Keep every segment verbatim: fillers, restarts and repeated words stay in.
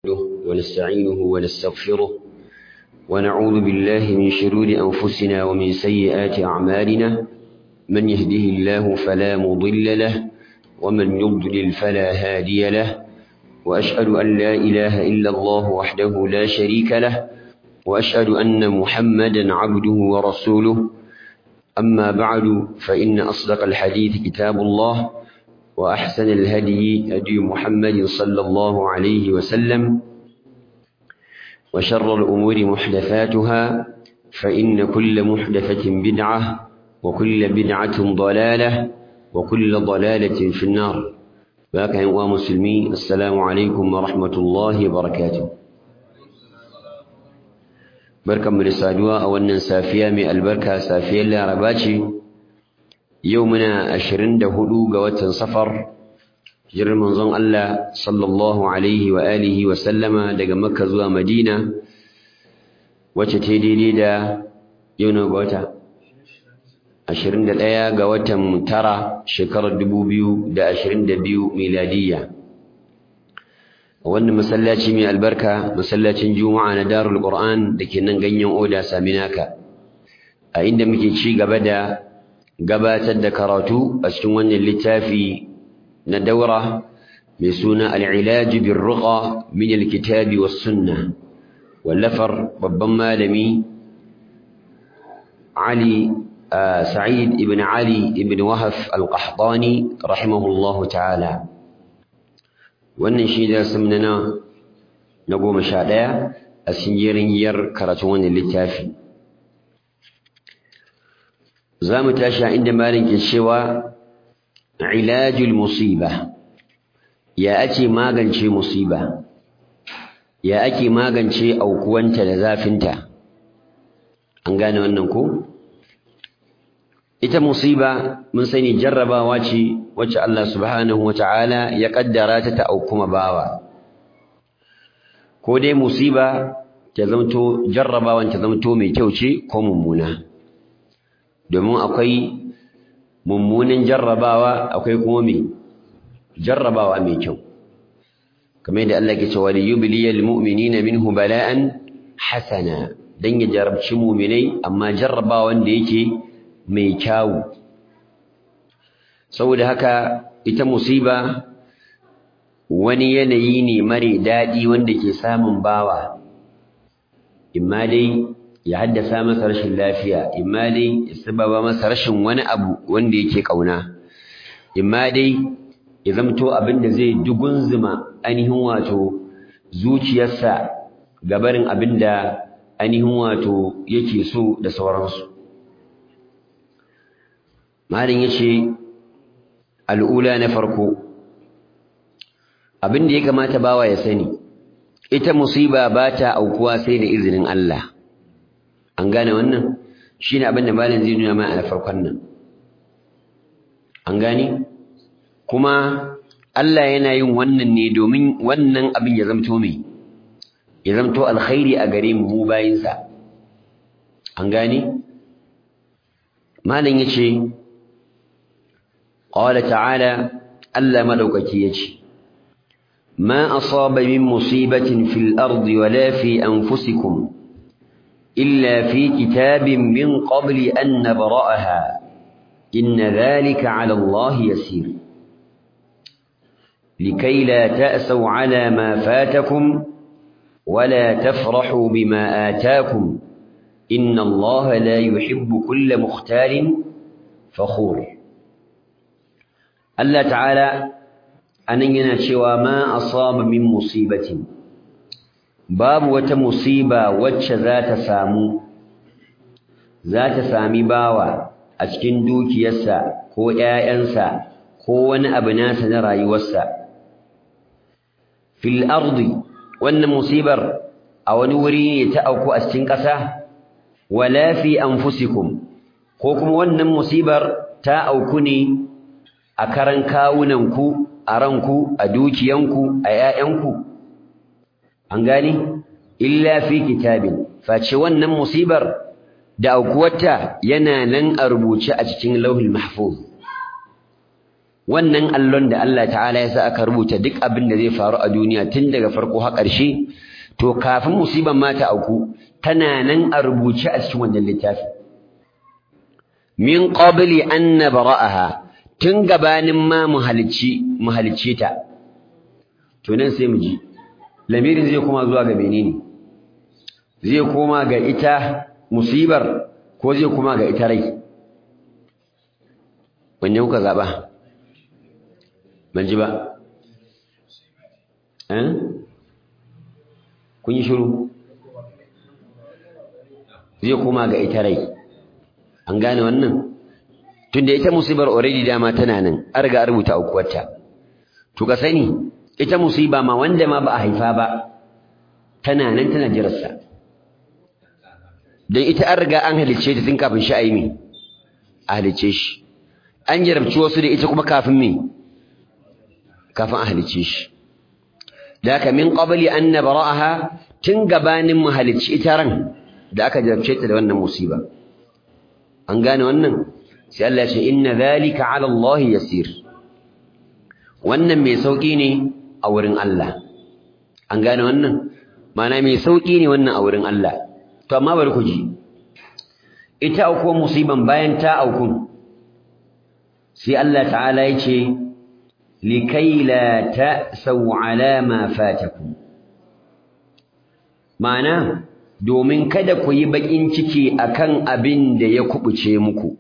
ونستعينه ونستغفره ونعوذ بالله من شرور أنفسنا ومن سيئات أعمالنا من يهده الله فلا مضل له ومن يضلل فلا هادي له وأشهد أن لا إله إلا الله وحده لا شريك له وأشهد أن محمدا عبده ورسوله أما بعد فإن أصدق الحديث كتاب الله وأحسن الهدي هدي محمد صلى الله عليه وسلم وشر الأمور محدثاتها فإن كل محدثة بدعة وكل بدعة ضلالة وكل ضلالة في النار. باك أيها المسلمين، السلام عليكم ورحمة الله وبركاته. بركة من السادوة أولا سافية من البركة سافية لرباتي يومنا أشرين دهدو قوة صفر جر منظم الله صلى الله عليه وآله وسلم دقى مكة زوى مدينة وتتدي دا يونا قوة أشرين دلائا قوة مترى شكر الدبوبيو دا أشرين دبيو ميلادية. وأن مسلاتي من البركة مسلاتي جمعة دار القرآن لكي ننقن أودا سامناك أين مكي قبدا gabatar da karatu a cikin wannan littafi na daura mai suna al-ilaj bir-ruqa min al-kitab was-sunnah wallafar babban malami Ali Sa'id ibn Ali ibn Wahab al-Qahtani rahimahullahu ta'ala. Wannan shi da sunana na goma sha ɗaya a cikin jerin karatun wannan littafi. zamu tashi inda malin ke cewa ilajul musiba, ya ake magance musiba, ya ake magance aukuwanta da zafinta. An gane wannan ko? Ita musiba mun sani jarrabawa ce wacce Allah subhanahu wata'ala ya kaddara ta ta aukuma bawa. Ko dai musiba ta zamto jarrabawan ta zamto mai kyau ce ko mummuna. Domin akwai mummunan jarrabawa akwai kuma mai jarrabawa mai kyau, kamar yadda Allah ke cewa liyubliyal mu'minina minhu bala'an hasana, dan ya jarabci mu'minai amma jarrabawan da yake mai kyau. Saboda haka ita musiba wani yanayi ne mare daɗi wanda ke samun bawa, imma dai ya haddasa masa rashin lafiya, imma dai ya sababa masa rashin wani abu wanda yake kauna, imma dai ya zamto abin da zai dugunzuma ainihin wato zuciyarsa gabarin abin da ainihin wato yake so da sauransu. Malin yace al'ula na farko, abin da ya kamata bawa ya sani, ita musiba ba ta aukuwa sai da izinin Allah. An gane wannan shine abin da malam zai nuna mana a farkon nan. An gane kuma Allah yana yin wannan ne domin wannan abin ya zamto me ya zamto alkhairi a gare mu bayinsa. An gane malam yace qala ta'ala, Allah madaukaki yace ma asaba min musibatin fil ardi wala fi anfusikum إلا في كتاب من قبل أن نبرأها إن ذلك على الله يسير لكي لا تأسوا على ما فاتكم ولا تفرحوا بما آتاكم إن الله لا يحب كل مختال فخور. الله تعالى أن ينشوى ما أصاب من مصيبة، babu wata musiba wacce za ta samu za ta sami bawa a cikin dukiyarsa ko ƴaƴansa ko wani abu nasa na rayuwarsa. Fil ardi, wannan musibar a wani wuri ne ta auku a cikin ƙasa, wala fi anfusikum, ko kuma wannan musibar ta auku ne a karan kawunanku, a ranku, a dukiyanku, a ƴaƴanku. An gani illa fi kitabin, face wannan musibar da aukuwarta yana nan a rubuce a cikin lauhul mahfuz. wannan allon da Allah ta'ala ya sa aka rubuta duk abin da zai faru a duniya tun daga farko har ƙarshe to kafin musiban ma ta auku tana nan a rubuce a cikin wannan littafi min qabli an nabra'aha tun gabanin ma mu halicci mu halicce ta to nan sai mu ji lamirin zai koma zuwa ga menene zai koma ga ita musibar ko zai koma ga ita rai wanne kuka zaba ban ji ba eh kun yi shiru zai koma ga ita rai an gane wannan tunda ita musibar already dama tana nan an riga rubuta aukuwarta to ka sani ita musiba ma wanda ma ba a haifa ba tana nan tana jirarsa dan ita an riga an halicce ta tun kafin shi a yi mi a halicce shi an jarabci wasu da ita kuma kafin mi kafin a halicce shi da haka min qabli an nabra'aha tun gabanin mu halicci ita ran da aka jarabce ta da wannan musiba an gane wannan sai Allah ya ce inna dhalika 'ala Allah yasir wannan mai sauki ne a wurin Allah an gane wannan ma'ana mai sauki ne wannan a wurin Allah to amma bari ku ji ita auko musiban bayan ta aukun sai Allah ta'ala ya ce likai la ta'sau 'ala ma fatakum ma'ana domin kada ku yi bakin ciki akan abin da ya kubuce muku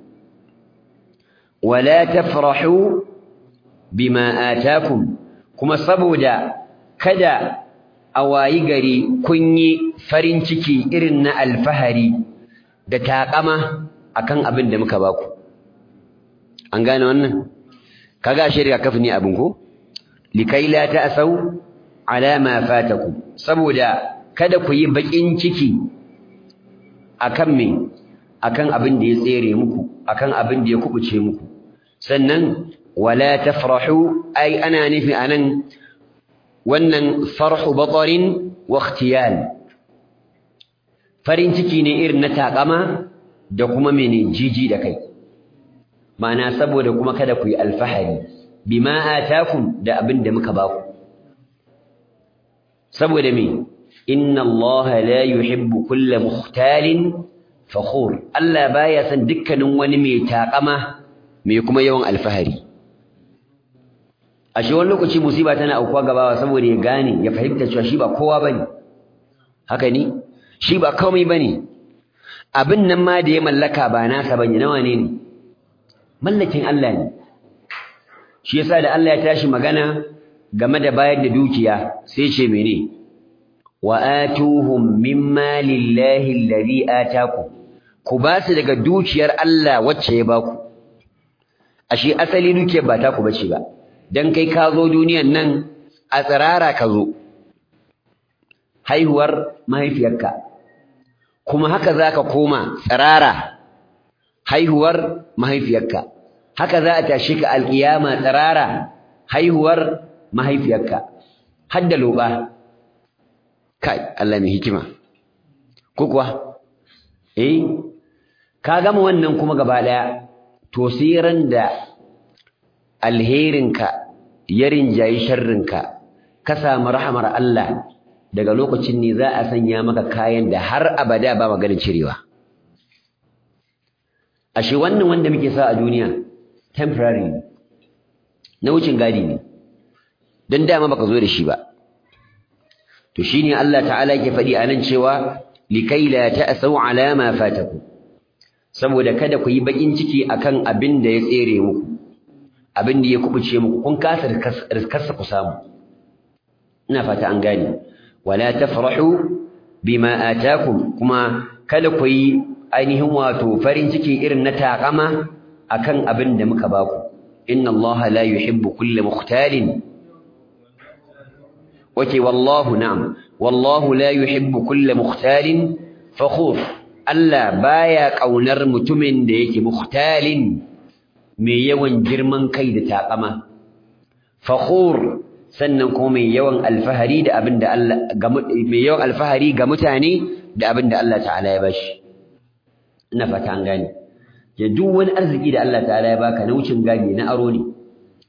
wala tafrahu bima atakum kuma saboda kada a wayi gari kun yi farin ciki irin na alfahari da taƙama akan abin da muka baku an gane wannan kaga shi riga kafi ne abin ko likai la ta'sau ala ma fatakum saboda kada ku yi bakin ciki akan me akan abin da ya tsere muku akan abin da ya kubuce muku sannan wala tafrahu ai ana nufi anan wannan farhu batarin wa ikhtiyal farin ciki ne irin na takama da kuma mene jiji da kai ma'ana saboda kuma kada ku yi alfahari bima atakum da abin da muka baku saboda me inna Allah la yuhibbu kulla mukhtalin fakhur Allah baya san dukkanin wani mai takama mai kuma yawan alfahari ashe wani lokaci musiba tana aukuwa gabawa saboda ya gane ya fahimta cewa shi ba kowa bane haka ne shi ba komai bane abin nan ma da ya mallaka ba nasa bane nawa ne ne mallakin Allah ne shi yasa da Allah ya tashi magana game da bayar da dukiya sai ce mene wa atuhum mimma lillahi alladhi ataku ku ba su daga dukiyar Allah wacce ya baku ashe asali dukiyar ba ta ku bace ba dan kai ka zo duniyan nan a tsirara ka zo haihuwar mahaifiyarka kuma haka zaka koma tsirara haihuwar mahaifiyarka haka za a tashi ka alkiyama tsirara haihuwar mahaifiyarka hadda loba kai Allah mai hikima ko kuwa eh ka gama wannan kuma gaba daya to siran da alherinka ya rinjayi sharrinka ka samu rahmar Allah daga lokacin ne za a sanya maka kayan da har abada ba maganin cirewa ashe wannan wanda muke sa a duniya temporary na wucin gadi ne dan dama baka zo da shi ba to shine Allah ta'ala yake faɗi anan cewa likai la ta'sau ala ma fatakum saboda kada ku yi bakin ciki akan abin da ya tsere muku abin da ya kubuce muku kun kasa riskarsa ku samu ina fata an gane wala tafrahu bima atakum kuma kada ku yi ainihin wato farin ciki irin na takama akan abin da muka baku inna Allah la yuhibbu kulla mukhtalin wace wallahu na'am wallahu la yuhibbu kulla mukhtalin fakhur Allah baya kaunar mutumin da yake mukhtalin mai yawan girman kai da takama fakhur sannan kuma mai yawan alfahari da abinda Allah mai yawan alfahari ga mutane da abinda Allah ta'ala ya bashi ina fata an gane ya duk wani arziki da Allah ta'ala ya baka na wucin gadi na aro ne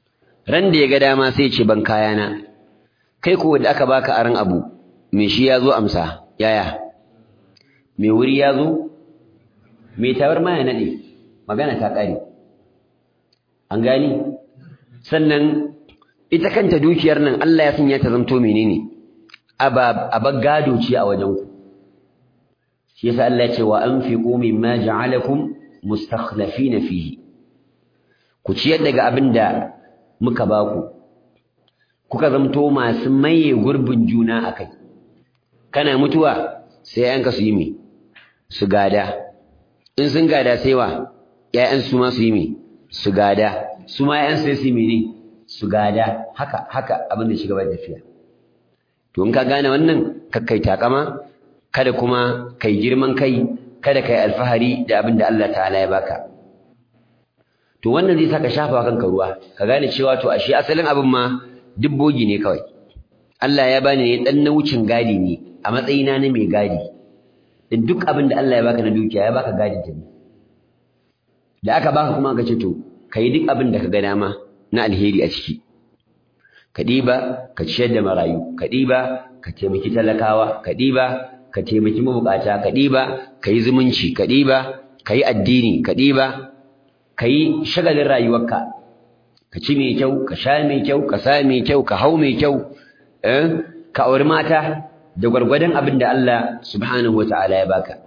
ran da ya ga dama sai ce ban kayana kai ko da aka baka aran abu me shi ya zo amsa yaya me wuri ya zo me tawar ma ya nade magana ta kare an gani sannan ita kanta dukiyar nan Allah ya sanya ta zanto menene aba abagado ce a wajen ku shi yasa Allah ya ce wa anfiqu mimma ja'alakum mustakhlifina fihi ku ciyar daga abinda muka baku kuka zamto masu maye gurbin juna akai kana mutuwa sai yanka su yi me su gada in sun gada sai wa ƴaƴan su ma su yi me su gada su ma ƴaƴan sai su yi mene su gada haka haka abin da shiga bai tafiya to in ka gane wannan kakkai takama kada kuma kai girman kai kada kai alfahari da abin da Allah ta'ala ya baka to wannan zai saka shafa kanka ruwa ka gane cewa to ashe asalin abin ma dubbogi ne kawai Allah ya bani ne dan na wucin gadi ne a matsayina na mai gadi din duk abin da Allah ya baka na dukiya ya baka gadin ta ne da aka baka kuma ka ce to kai duk abin da ka ga dama na alheri a ciki ka diba ka ciyar da marayu ka diba ka taimaki talakawa ka diba ka taimaki mabukata ka diba kai zumunci ka diba kai addini ka diba kai shagalin rayuwarka ka ci mai kyau ka sha mai kyau ka sa mai kyau ka hau mai kyau eh ka auri mata da gwargwadon abin da Allah subhanahu wataala ya baka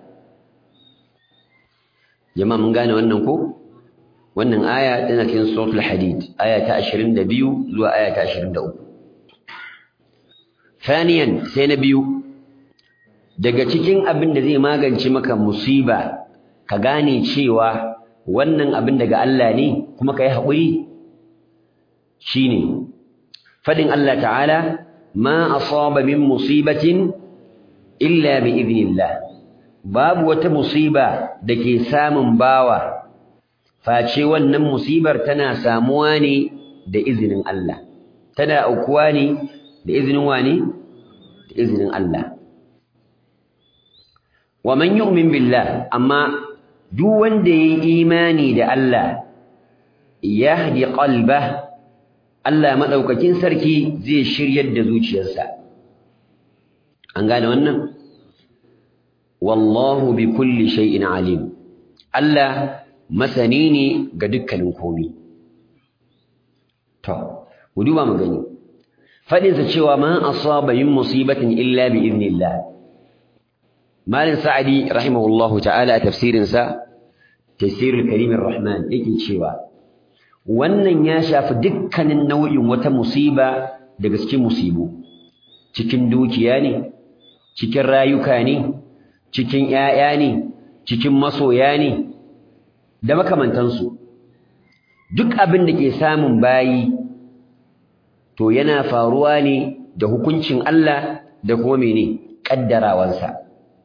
jama'a mun gane wannan ko wannan aya tana cikin suratul hadid aya ta ashirin da biyu zuwa aya ta ashirin da uku thaniyan sai na biyu daga cikin abin da zai magance maka musiba ka gane cewa wannan abin daga Allah ne kuma kai haƙuri shine fadin Allah ta'ala ma asaba min musibatin illa bi idnillah babu wata musiba dake samun bawa face wannan musibar tana samuwa ne da izinin Allah tana aukuwa ne da izinin wani da izinin Allah wa man yu'min billah amma duk wanda yayi imani da Allah yahdi qalbah Allah madaukakin sarki zai shiryar da zuciyarsa an gane wannan wallahu bi kulli shay'in alim Allah masani ne ga dukkanin komai to mu duba mu gani fadin sa cewa ma asaba min musibatin illa bi idnillah malin sa'adi rahimahullahu ta'ala a tafsirin sa tafsirul karim arrahman yake cewa wannan ya shafi dukkanin nau'in wata musiba daga cikin musibu cikin dukiya ne cikin rayuka ne cikin ƴaƴa ne cikin masoya ne da makamantansu duk abin da ke samun bayi to yana faruwa ne da hukuncin Allah da kuma mene kaddarawansa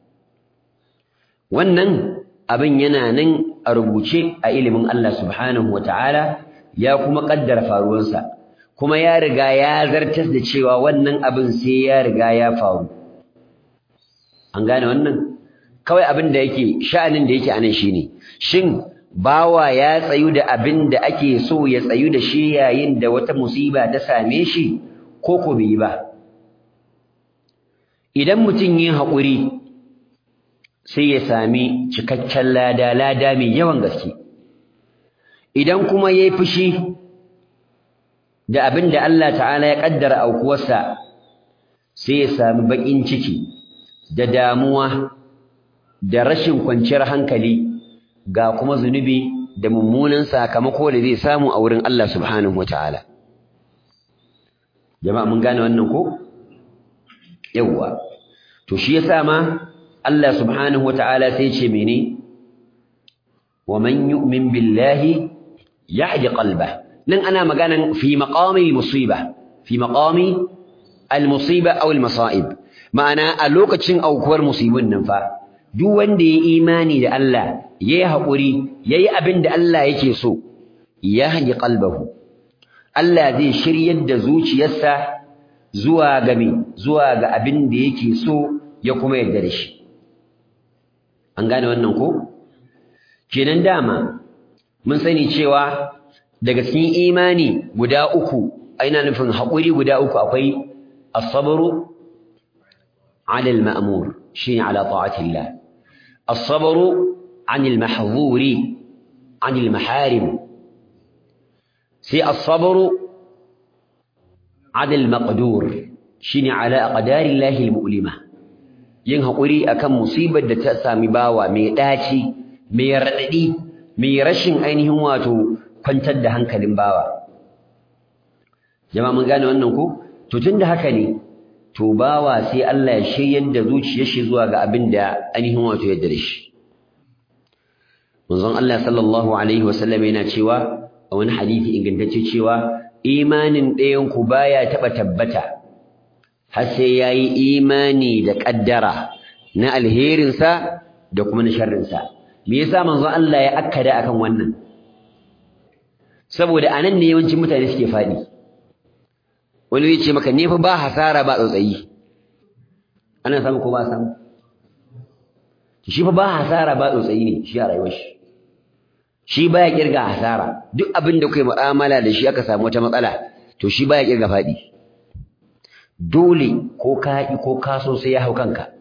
wannan abin yana nan a rubuce a ilimin Allah subhanahu wataala ya kuma kaddara faruwansa kuma ya riga ya zartas da cewa wannan abin sai ya riga ya faru an gane wannan kawai abin da yake sha'anin da yake anan shine shin bawa ya tsayu da abin da ake so ya tsayu da shi yayin da wata musiba ta same shi ko ko bai ba idan mutum yin haƙuri sai ya sami cikakken lada lada mai yawan gaske idan kuma yayi fushi da abin da Allah ta'ala ya kaddara aukuwarsa sai ya sami bakin ciki da damuwa da rashin kwanciyar hankali ga kuma zunubi da mummunan sakamako da zai samu a wurin Allah subhanahu wataala jama'a mun gane wannan ko yawa to shi yasa ma Allah subhanahu wataala sai ce mene wa man yu'min billahi yahdi qalbah nan ana maganan fi maqami musiba fi maqami al-musiba aw al-masa'ib ma'ana a lokacin aukuwar musibin nan fa duk wanda ya imani da Allah yayi hakuri yayi abin da Allah yake so yahdi qalbahu Allah zai shiryar da zuciyarsa zuwa ga me zuwa ga abin da yake so ya kuma yarda da shi an gane wannan ko kenan dama mun sani cewa daga cikin imani guda uku aina nufin haƙuri guda uku akwai as-sabru 'ala al-ma'mur shine 'ala ta'atillah as-sabru 'an al-mahdhuri 'an al-maharim sai as-sabru 'ala al-maqdur shine 'ala aqdarillahi al-mu'lima yin haƙuri akan musibar da ta sami bawa mai daci mai radadi mai rashin ainihin wato kwantar da hankalin bawa jama'a mun gane wannan ko to tunda haka ne to bawa sai Allah ya shiryar da zuciyar shi zuwa ga abin da ainihin wato ya dare shi manzon Allah sallallahu alaihi wasallam yana cewa a wani hadisi ingantacce cewa imanin ɗayan ku baya taba tabbata har sai yayi imani da kaddara na alherin sa da kuma na sharrin sa me yasa manzon Allah ya akkada akan wannan saboda anan ne yawancin mutane suke fadi wani zai ce maka ne fa ba hasara ba tsautsayi ana samu ko ba samu shi fa ba hasara ba tsautsayi ne shi a rayuwar shi shi baya kirga hasara duk abin da kai mu'amala da shi aka samu wata matsala to shi baya kirga fadi dole ko ka yi ko ka so sai ya hau kanka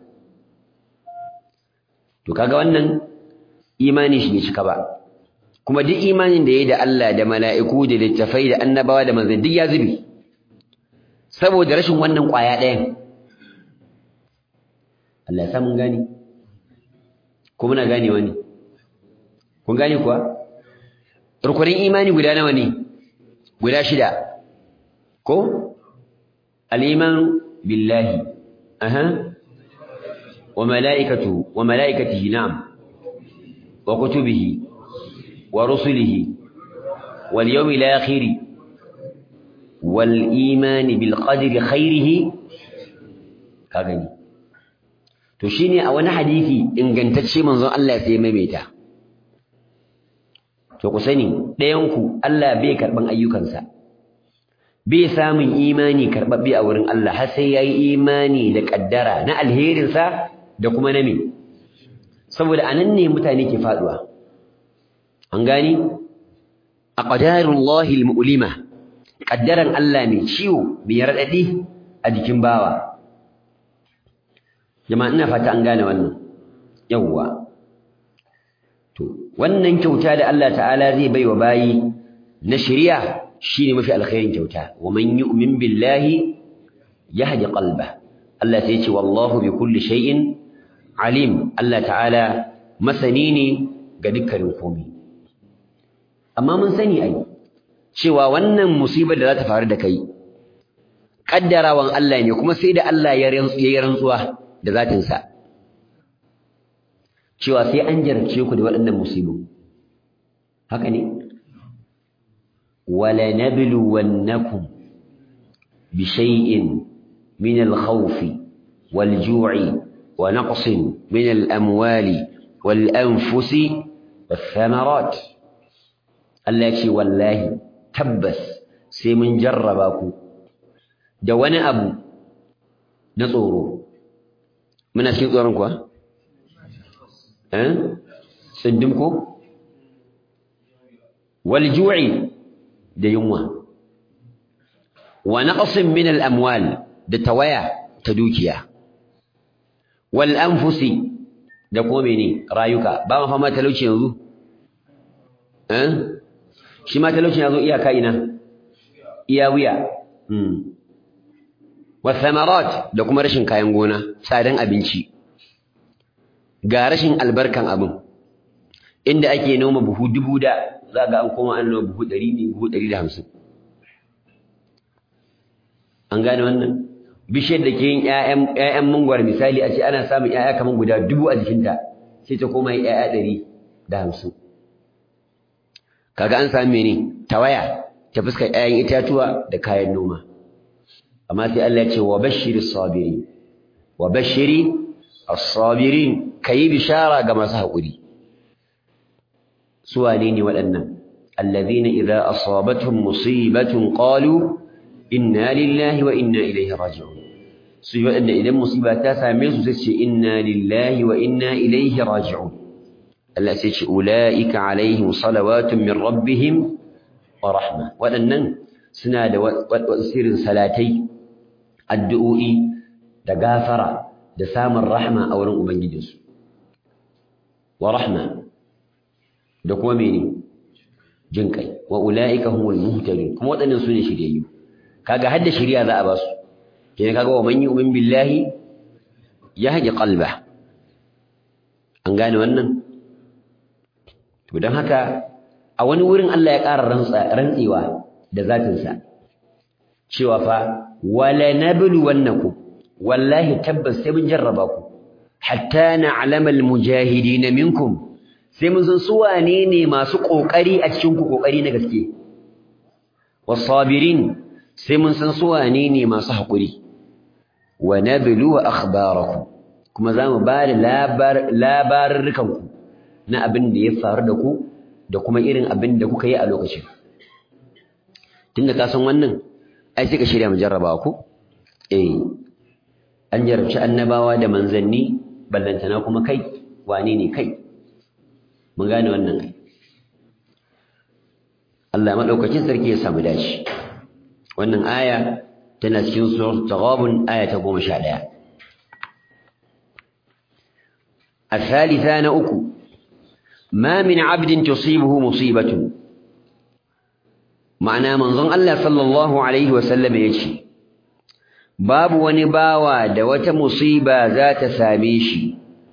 to kaga wannan imani shi ne cika ba kuma duk imanin da yayi da Allah da mala'iku da littafai da annabawa da manzanni duk ya zubi saboda rashin wannan kwaya ɗayan Allah ya sa mun gane ko muna gane wani kun gane kuwa rukunin imani guda nawa ne guda shida ko al-iman billahi aha wa malaikatu wa malaikatihi na'am wa kutubihi wa rusulihi wal yawmil akhir wal iman bil qadri khairihi kaga ni to shine a wani hadisi ingantacce manzon Allah sai maimaita to ku sani ɗayan ku Allah bai karban ayyukansa bai samun imani karbabbe a wurin Allah har sai yayi imani da kaddara na alherin sa da kuma na me saboda anan ne mutane ke faduwa an gani aqdarullahi almu'lima kaddaran Allah ne ciwo bai radadi a jikin bawa jama'a ina fata an gane wannan yawwa to wannan kyauta da Allah ta'ala zai baiwa bayi na shari'a shine mafi alkhairin kyauta wa man yu'min billahi yahdi qalba Allah sai ya ce wallahu bi kulli shay'in alim Allah ta'ala masani ne ga dukkanin komai amma mun sani ai cewa wannan musibar da za ta faru da kai kaddarawan Allah ne kuma sai da Allah ya yi rantsuwa da zatinsa cewa sai an jarabce ku da waɗannan musibu haka ne wala nabluwannakum bi shay'in min al-khawf wal-ju'i wa naqsin min al-amwali wal-anfusi wath-thamarat Allah ya ce wallahi tabbas sai mun jarraba ku da wani abu na tsoro muna cikin tsoron kuwa eh tsindim ko wal ju'i da yunwa wa naqsin min al amwal da tawaya ta dukiya wal anfusi da kuma mene rayuka ba ma fama talauci yanzu eh shi ma talauci yazo iyaka ina iya wuya mm wa thamarat da kuma rashin kayan gona tsadan abinci ga rashin albarkan abin inda ake noma buhu dubu da za ga an koma an noma buhu ɗari ne buhu ɗari da hamsin an gane wannan bishiyar da ke yin ƴaƴan mangwar misali a ce ana samun ƴaƴa kamar guda dubu a jikinta sai ta koma yin ƴaƴa ɗari da hamsin kaga an samu mene tawaya ta fuskar ƴaƴan itatuwa da kayan noma amma sai Allah ya ce wa bashiri sabirin wa bashiri as-sabirin kai bishara ga masu haƙuri su wane ne waɗannan alladhina idza asabatuhum musibatun qalu inna lillahi wa inna ilaihi raji'un su waɗanda idan musiba ta same su sai ce inna lillahi wa inna ilaihi raji'un Allah sai ce ulaika alaihim salawatun min rabbihim wa rahma waɗannan suna da sirrin salatai addu'o'i da gafara da samun rahma a wurin ubangijinsu wa rahma da kuma mene jin kai wa ulaika humul muhtadun kuma waɗannan su ne shiryayyu kaga hadda shiriya za a ba su kenan kaga wa man yu'min billahi yahdi qalbah an gane wannan to dan haka a wani wurin Allah ya ƙara rantsewa da zatinsa cewa fa wala nabluwannakum wallahi tabbas sai mun jarraba ku hatta na'lama almujahidin minkum sai mun san su wane ne masu kokari a cikin ku kokari na gaske was-sabirin sai mun san su wane ne masu hakuri wa nablu akhbarakum kuma zamu ba da labar labarurrukan ku na abin da ya faru da ku da kuma irin abin da kuka yi a lokacin tunda ka san wannan ai sai ka shirya mu jarrabawa ku eh an jarabci annabawa da manzanni ballantana kuma kai wane ne kai mun gane wannan kai Allah madaukakin sarki ya samu dashi wannan aya tana cikin suratul taghabun aya ta goma sha ɗaya الثالثة نأكو ما من عبد تصيبه مصيبة معنى منظم الله صلى الله عليه وسلم يشي باب ونباوى دوة مصيبة ذات ساميشي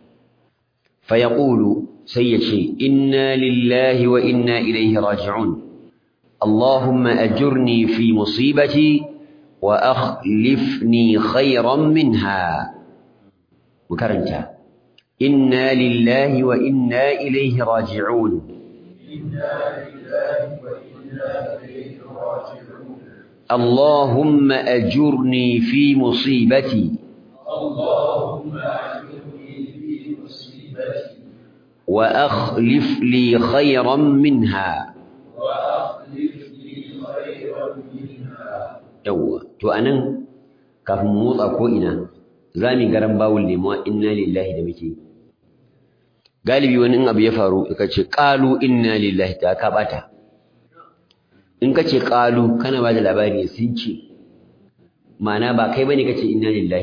فيقول سيشي إنا لله وإنا إليه راجعون اللهم أجرني في مصيبتي وأخلفني خيرا منها مكرنتها إنا لله وإنا إليه راجعون إنا لله وإنا إليه راجعون اللهم أجرني في مصيبتي اللهم أجرني في مصيبتي وأخلف لي خيرا منها وأخلف لي خيرا منها يوا تو أنا كافي موضع كوئنا زامي قرن باول لما إنا لله دمكي galibi wani in abu ya faru ka ce qalu inna lillahi ta ka bata in ka ce qalu kana ba da labari sun ce ma'ana ba kai bane kace inna lillahi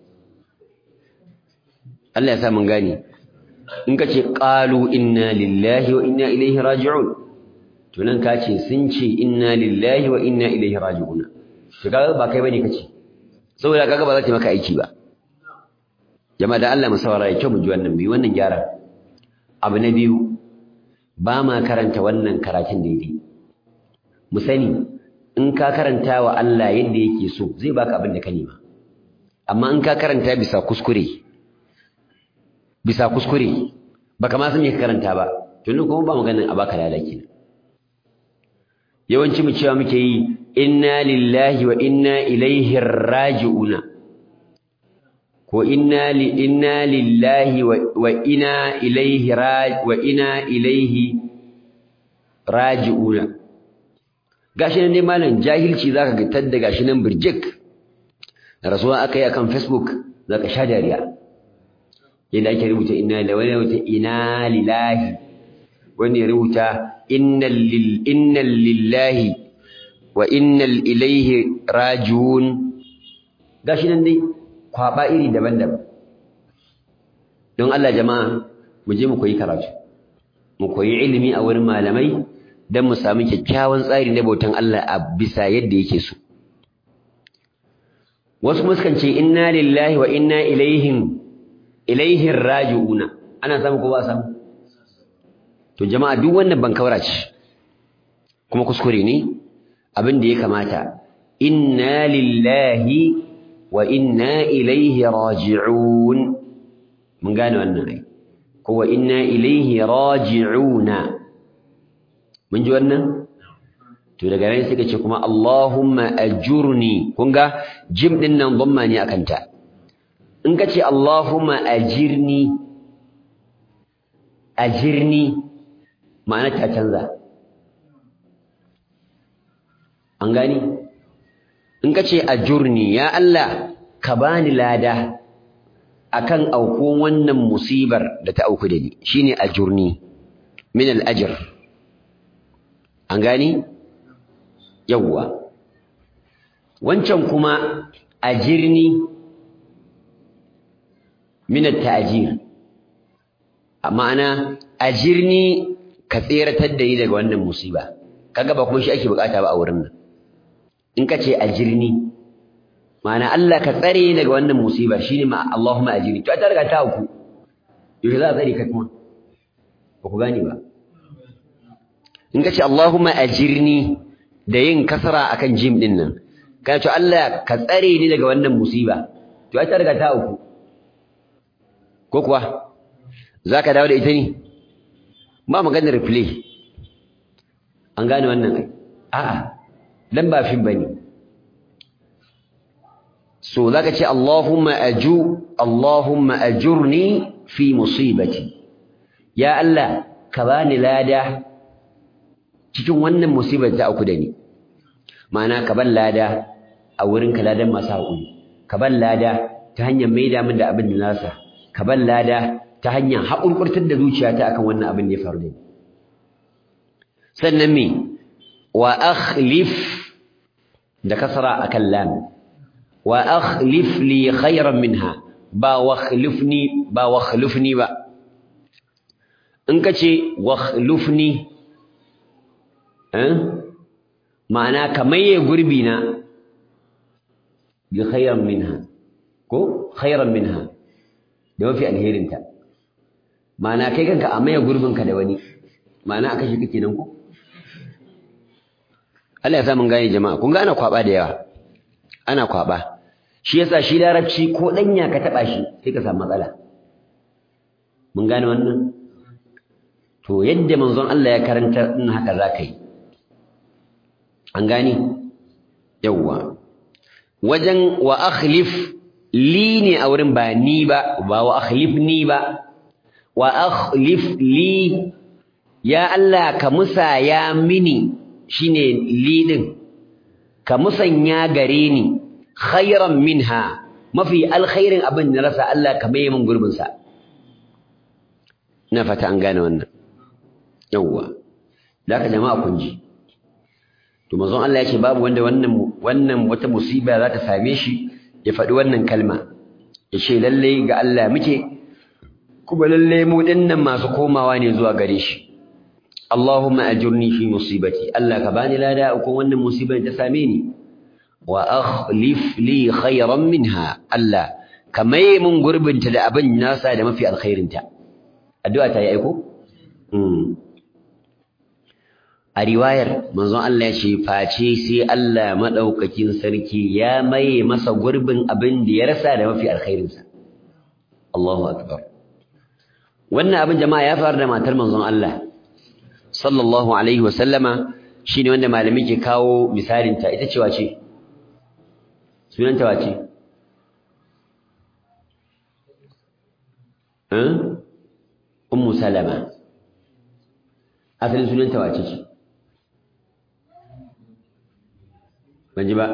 Allah ya sa mun gane in ka ce qalu inna lillahi wa inna ilaihi raji'un to nan ka ce sun ce inna lillahi wa inna ilaihi raji'un to kaga ba kai bane kace saboda kaga ba za ta maka aiki ba jama'a da Allah mu saurara ya kyau mu ji wannan bi wannan gyara abu na biyu ba ma karanta wannan karatun daidai mu sani in ka karanta wa Allah yadda yake so zai baka abin da ka nema amma in ka karanta bisa kuskure bisa kuskure baka ma san me ka karanta ba to nan kuma ba maganin a baka lalaki yawanci mu cewa muke yi inna lillahi wa inna ilaihi raji'una ko inna li inna lillahi wa inna ilaihi raj wa inna ilaihi raji'una gashi nan dai malam jahilci zaka ga tadda gashi nan birjik rasuwa akai akan Facebook zaka sha dariya yadda ake rubuta inna lillahi wa inna lillahi wani ya rubuta innal lil innal lillahi wa innal ilaihi raji'un gashi nan dai kwaba iri daban-daban don Allah jama'a mu je mu koyi karatu mu koyi ilimi a wurin malamai dan mu samu kyakkyawan tsari na bautan Allah a bisa yadda yake so wasu muskan ce inna lillahi wa inna ilaihim ilaihi raji'una ana samu ko ba samu to jama'a duk wannan ban kaura ce kuma kuskure ne abin da ya kamata inna lillahi wa inna ilaihi raji'un mun gane wannan ai ko wa inna ilaihi raji'una mun ji wannan to daga nan suka ce kuma Allahumma ajurni kun ga jim din nan dhamma ne akan ta in ka ce Allahumma ajirni ajirni ma'ana ta canza an gani in ka ce ajurni ya Allah ka bani lada akan aukuwan wannan musibar da ta auku da ni shine ajurni min al-ajr an gani yawwa wancan kuma ajirni min at-ta'jir ma'ana ajirni ka tseratar da ni daga wannan musiba kaga ba kuma shi ake bukata ba a wurin nan in ka ce ajirni ma'ana Allah ka tsare ni daga wannan musiba shine ma Allahumma ajirni to ta riga ta ku yau za a tsare ka kuma ba ku gane ba in ka ce Allahumma ajirni da yin kasra akan jim din nan ka ce Allah ka tsare ni daga wannan musiba to ta riga ta ku ko kuwa zaka dawo da ita ne ba maganar replay an gane wannan ai a'a dan ba fin bane so zaka ce Allahumma aju Allahumma ajurni fi musibati ya Allah ka bani lada cikin wannan musibar da aku da ni ma'ana ka ban lada a wurin ka ladan masu haƙuri ka ban lada ta hanyar maida min da abin da nasa ka ban lada ta hanyar haƙurƙurtar da zuciyata akan wannan abin da ya faru da ni sannan me wa akhlif da kasra akan lam wa akhlif li khayran minha ba wa khlifni ba wa khlifni ba in kace wa khlifni eh ma'ana kamaye gurbi na bi khayran minha ko khayran minha da mafi alherinta ma'ana kai kanka a maye gurbinka da wani ma'ana aka shi kake nan ko Allah ya sa mun gane jama'a kun ga ana kwaba da yawa ana kwaba shi yasa shi larabci ko danya ka taba shi sai ka samu matsala mun gane wannan to yadda manzon Allah ya karanta din haka zaka yi an gane yawwa wajen wa akhlif li ne a wurin ba ni ba ba wa akhlif ni ba wa akhlif li ya Allah ka musaya mini shine li din ka musanya gare ni khairan minha mafi alkhairin abin da rasa Allah ka mai min gurbin sa na fata an gane wannan yawwa zaka jama'a kun ji to manzon Allah ya ce babu wanda wannan wannan wata musiba za ta same shi ya faɗi wannan kalma ya ce lalle ga Allah muke kuma lalle mu dinnan masu komawa ne zuwa gare shi Allahumma ajurni fi musibati Allah ka bani lada ko wannan musibar ta same ni wa akhlif li khayran minha Allah ka mai mun gurbinta da abin nasa da mafi alkhairinta addu'a ta yi aiko a riwayar manzon Allah ya ce face sai Allah madaukakin sarki ya maye masa gurbin abin da ya rasa da mafi alkhairinsa Allahu akbar wannan abin jama'a ya faru da matar manzon Allah sallallahu alaihi wa sallama shine wanda malami ke kawo misalin ta ita ce wace sunanta wace eh ummu salama asalin sunanta wace ce banji ba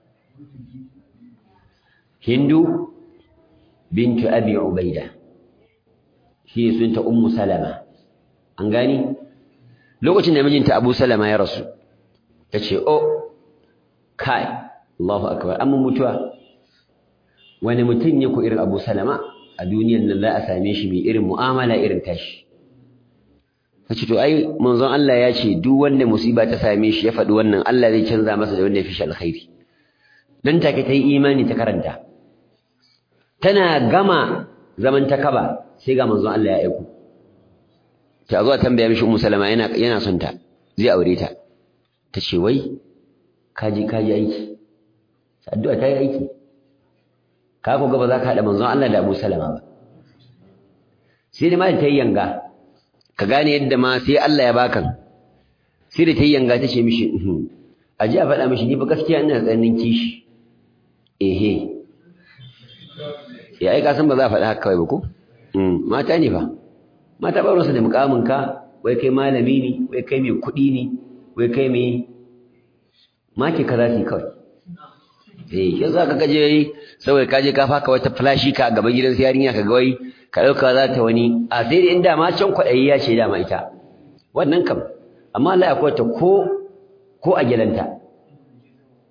hindu bintu abi ubaida shi sunanta ummu salama an gani lokacin da mijinta abu salama ya rasu tace oh kai Allahu akbar amma mutuwa wani mutum ne ko irin abu salama a duniyar nan za a same shi mai irin mu'amala irin tashi tace to ai manzon Allah ya ce duk wanda musiba ta same shi ya faɗi wannan Allah zai canza masa da wanda ya fi shi alkhairi dan take ta yi imani ta karanta tana gama zaman ta kaba sai ga manzon Allah ya aiko ta zo tambaya mishi ummu salama yana yana son ta zai aure ta tace wai kaji kaji aiki addu'a ta yi aiki ka ko gaba za ka hada manzon Allah da Abu Salama ba sai da ma ta yi yanga ka gane yadda ma sai Allah ya baka sai da ta yi yanga ta ce mishi a ji a faɗa mishi ni ba gaskiya ina tsananin kishi ehe ya ai ka san ba za a faɗa haka kawai ba ko mata ne fa mata ba ruwansu da mukamin ka wai kai malami ne wai kai mai kuɗi ne wai kai mai maki ka za su yi kawai eh yanzu aka kaje saboda kaje ka faka wata flashi ka a gaban gidan yarinya ka ga wai ka dauka za ta wani a sai da inda ma can kwadayi ya ce dama ita wannan kam amma Allah ya kwata ko ko a gidanta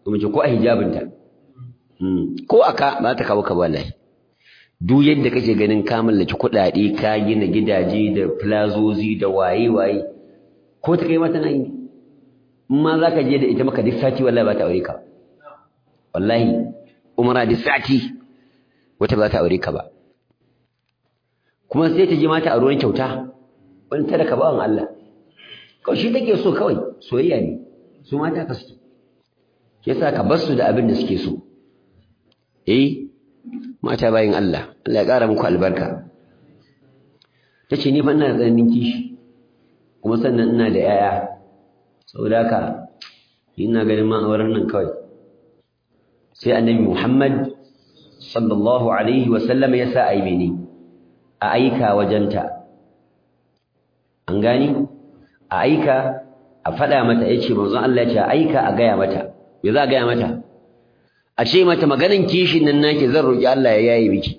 mace ko a hijabinta ko aka ba ta kawo ka wallahi duk yadda kake ganin ka mallaki kuɗaɗe ka gina gidaje da plazozi da waye waye ko ta kai mata nan in ma zaka je da ita maka duk sati wallahi ba ta aure ka wallahi umara duk sati wata ba ta aure ka ba kuma sai ta je mata a ruwan kyauta wani talaka bawan Allah kawai shi take so kawai soyayya ne su mata ka su yasa ka bar su da abin da suke so eh mata bayin Allah Allah ya ƙara muku albarka tace ni fa ina da tsananin kishi kuma sannan ina da yaya saboda haka ina ganin ma auren nan kawai sai annabi Muhammad sallallahu alaihi wa sallam ya sa ayi mene a aika wajenta an gani a aika a faɗa mata yace manzon Allah ya ce a aika a gaya mata me za a gaya mata a ce mata maganin kishin nan nake zan roki Allah ya yaye miki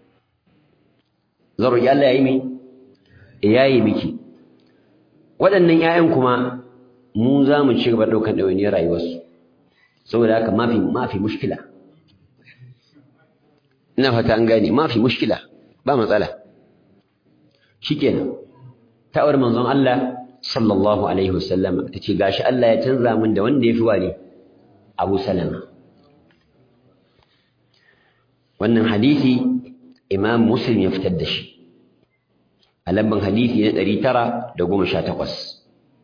zan roki Allah ya yi mi ya yaye miki waɗannan ƴaƴan kuma mu za mu ci gaba ɗaukar ɗawainiyar rayuwarsu saboda haka mafi mafi mushkila ina fata an gane mafi mushkila ba matsala shikenan ta'awar manzon Allah sallallahu alaihi wasallam tace gashi Allah ya canza min da wanda yafi wani Abu Salama wannan hadisi Imam Muslim ya fitar da shi a lamban hadisi na ɗari tara da goma sha takwas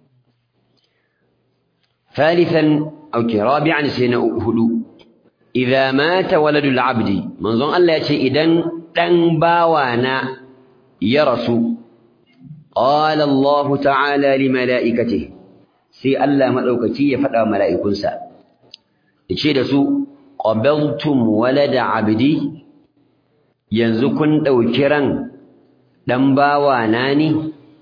ثالثا أو رابعا سنة هدو إذا مات ولد العبد منظر الله يشي إذن تنباوانا يرسو قال الله تعالى لملائكته سي الله ملوكتي يفتح ملائكنسا يشي دسو قبضتم ولد عبدي ينزكن دوكرا تنباوانا ني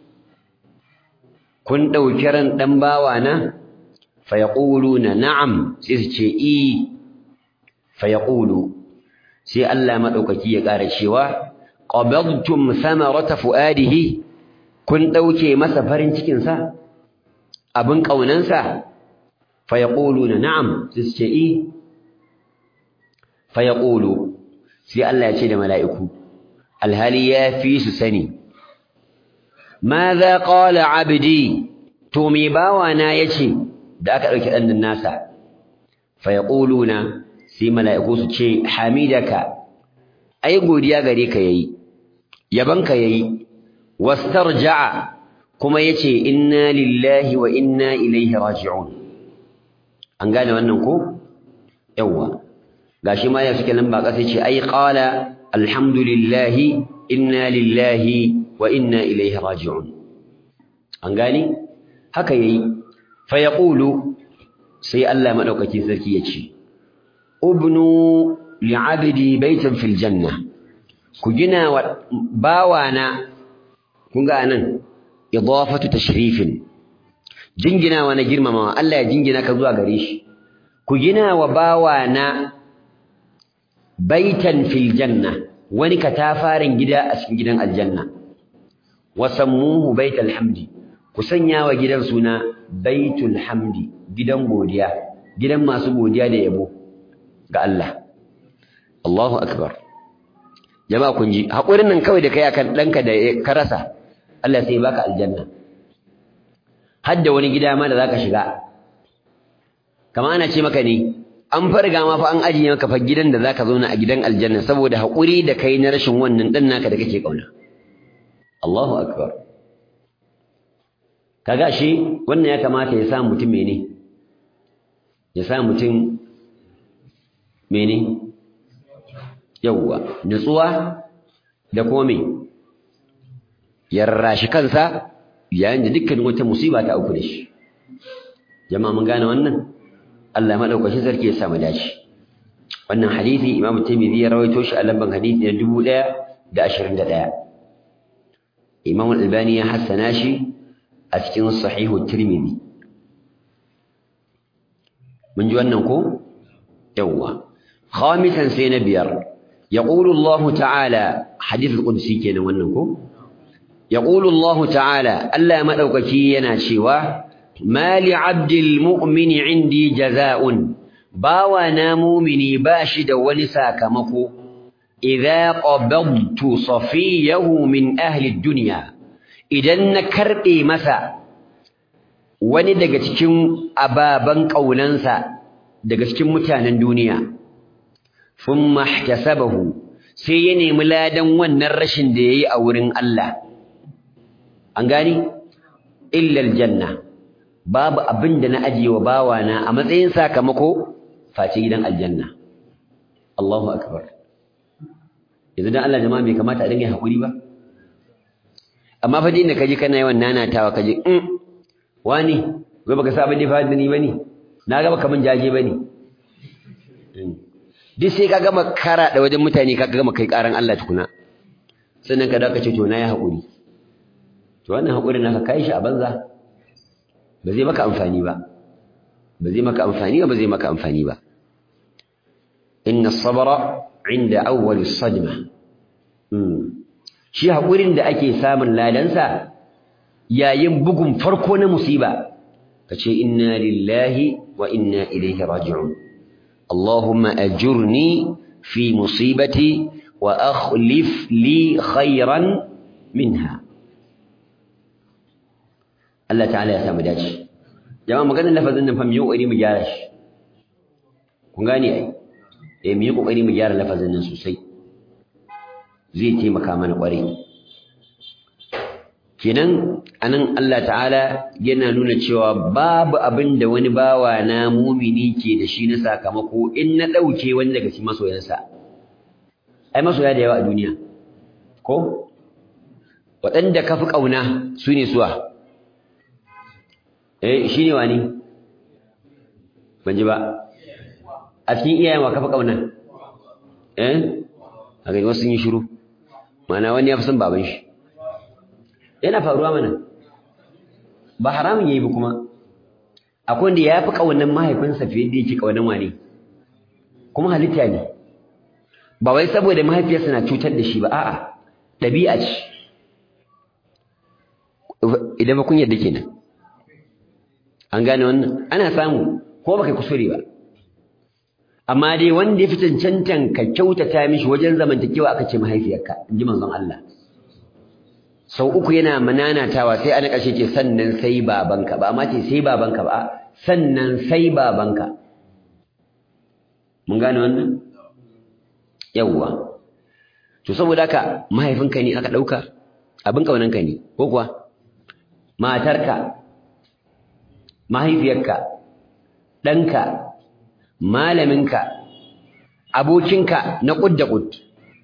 كن دوكرا تنباوانا فيقولون نعم سيسچe i فيقولوا سي الله مدوكي ya ƙara cewa qabadtum thamarata fuadihi kun dauke masa farin cikin sa abin kaunan sa fayaquluna na'am sisce i fayaqulu sai Allah ya ce da mala'iku alhali ya fi su sani madha qala abdi to me bawana yace da aka dauki dan nasa fayaquluna sai mala'iku su ce hamidaka ai godiya gare ka yayi yabanka yayi wastarja'a kuma yace inna lillahi wa inna ilaihi raji'un an gane wannan ko yawa gashi ma ya suke lamba kasa yace ai qala alhamdulillahi inna lillahi wa inna ilaihi raji'un an gane haka yayi fayaqulu sai Allah madaukaki sarki yace ubnu li'abdi baytan fil janna ku gina wa bawana kun ga anan idafatu tashrifin jingina wa na girmama Allah ya jingina ka zuwa gare shi ku gina wa bawana baytan fil janna wani katafaren gida a cikin gidan aljanna wasammuhu baital hamdi ku sanya wa gidan suna baitul hamdi gidan godiya gidan masu godiya da yabo ga Allah Allahu akbar jama'a kun ji hakurin nan kawai da kai akan danka da ka rasa Allah sai baka aljanna hadda wani gida ma da zaka shiga kamar ana ce maka ne an farga ma fa an ajiye maka fa gidan da zaka zauna a gidan aljanna saboda hakuri da kai na rashin wannan dan naka da kake kauna Allahu akbar kaga shi wannan ya kamata ya sa mutum mene ya sa mutum mene yawwa nutsuwa da kuma me yarrashi kansa yayin da dukkan wata musiba ta auku da shi jama'a mun gane wannan Allah madaukakin sarki ya sa mu dace wannan hadisi Imam Tirmidhi ya rawaito shi a lamban hadisi na dubu ɗaya da ashirin da ɗaya Imam Al-Albani ya hassana shi a cikin sahihu Tirmidhi mun ji wannan ko yawwa khamisan sai na biyar yaqulu Allah ta'ala hadith al-qudsi kenan wannan ko yaqulu Allah ta'ala Allah madaukaki yana cewa ma li 'abdil mu'mini 'indi jazaa'un bawa na mumini ba shi da wani sakamako idza qabadtu safiyahu min ahli dunya idan na karbe masa wani daga cikin ababan kaunansa daga cikin mutanen duniya thumma ihtasabahu sai ya nemi ladan wannan rashin da yayi a wurin Allah an gani illa aljanna babu abin da na ajiye wa bawana a matsayin sakamako face gidan aljanna Allahu akbar yanzu dan Allah jama'a bai kamata a dinga hakuri ba amma fa din da kaji kana yawan nanatawa kaji um wani gobe baka saba da fa ni bane na ga baka mun jaje bane duk sai ka gama kara da wajen mutane ka gama kai karan Allah tukuna sannan ka dawo ka ce to na yi hakuri to wannan hakurin naka kai shi a banza ba zai maka amfani ba ba zai maka amfani ba ba zai maka amfani ba inna as-sabra inda awwal as-sadma shi hakurin da ake samun ladansa yayin bugun farko na musiba kace inna lillahi wa inna ilaihi raji'un allahumma ajurni fi musibati wa akhlif li khayran minha Allah ta'ala ya samu dace jama'a maganar lafazin nan fa mu yi kokari mu gyara shi kun gane ai eh mu yi kokari mu gyara lafazin nan sosai zai taimaka mana kware kenan anan Allah ta'ala yana nuna cewa babu abin da wani bawa na mumini ke da shi na sakamako in na dauke wani daga cikin masoyansa ai masoya da yawa a duniya ko waɗanda ka fi ƙauna su ne suwa eh shine wani ban ji ba a cikin iyayen wa kafa kauna eh a ga wasu sun yi shiru mana wani ya fi son baban shi yana faruwa mana ba haramun yayi ba kuma akwai wanda ya fi kaunan mahaifinsa fiye da yake kaunan wani kuma halitta ne ba wai saboda mahaifiyarsa na cutar da shi ba a'a ɗabi'a ce idan ba kun yarda kenan an gane wannan ana samu ko baka kusure ba amma dai wanda ya fi cancantan ka kyautata mishi wajen zamantakewa aka ce mahaifiyarka inji manzon Allah sau uku yana mananatawa sai ana ƙarshe ce sannan sai babanka ba amma ce sai babanka ba sannan sai babanka mun gane wannan yawwa to saboda haka mahaifinka ne aka ɗauka abin ƙaunanka ne ko kuwa matarka mahaifiyarka ɗanka malaminka abokinka na ƙud da ƙud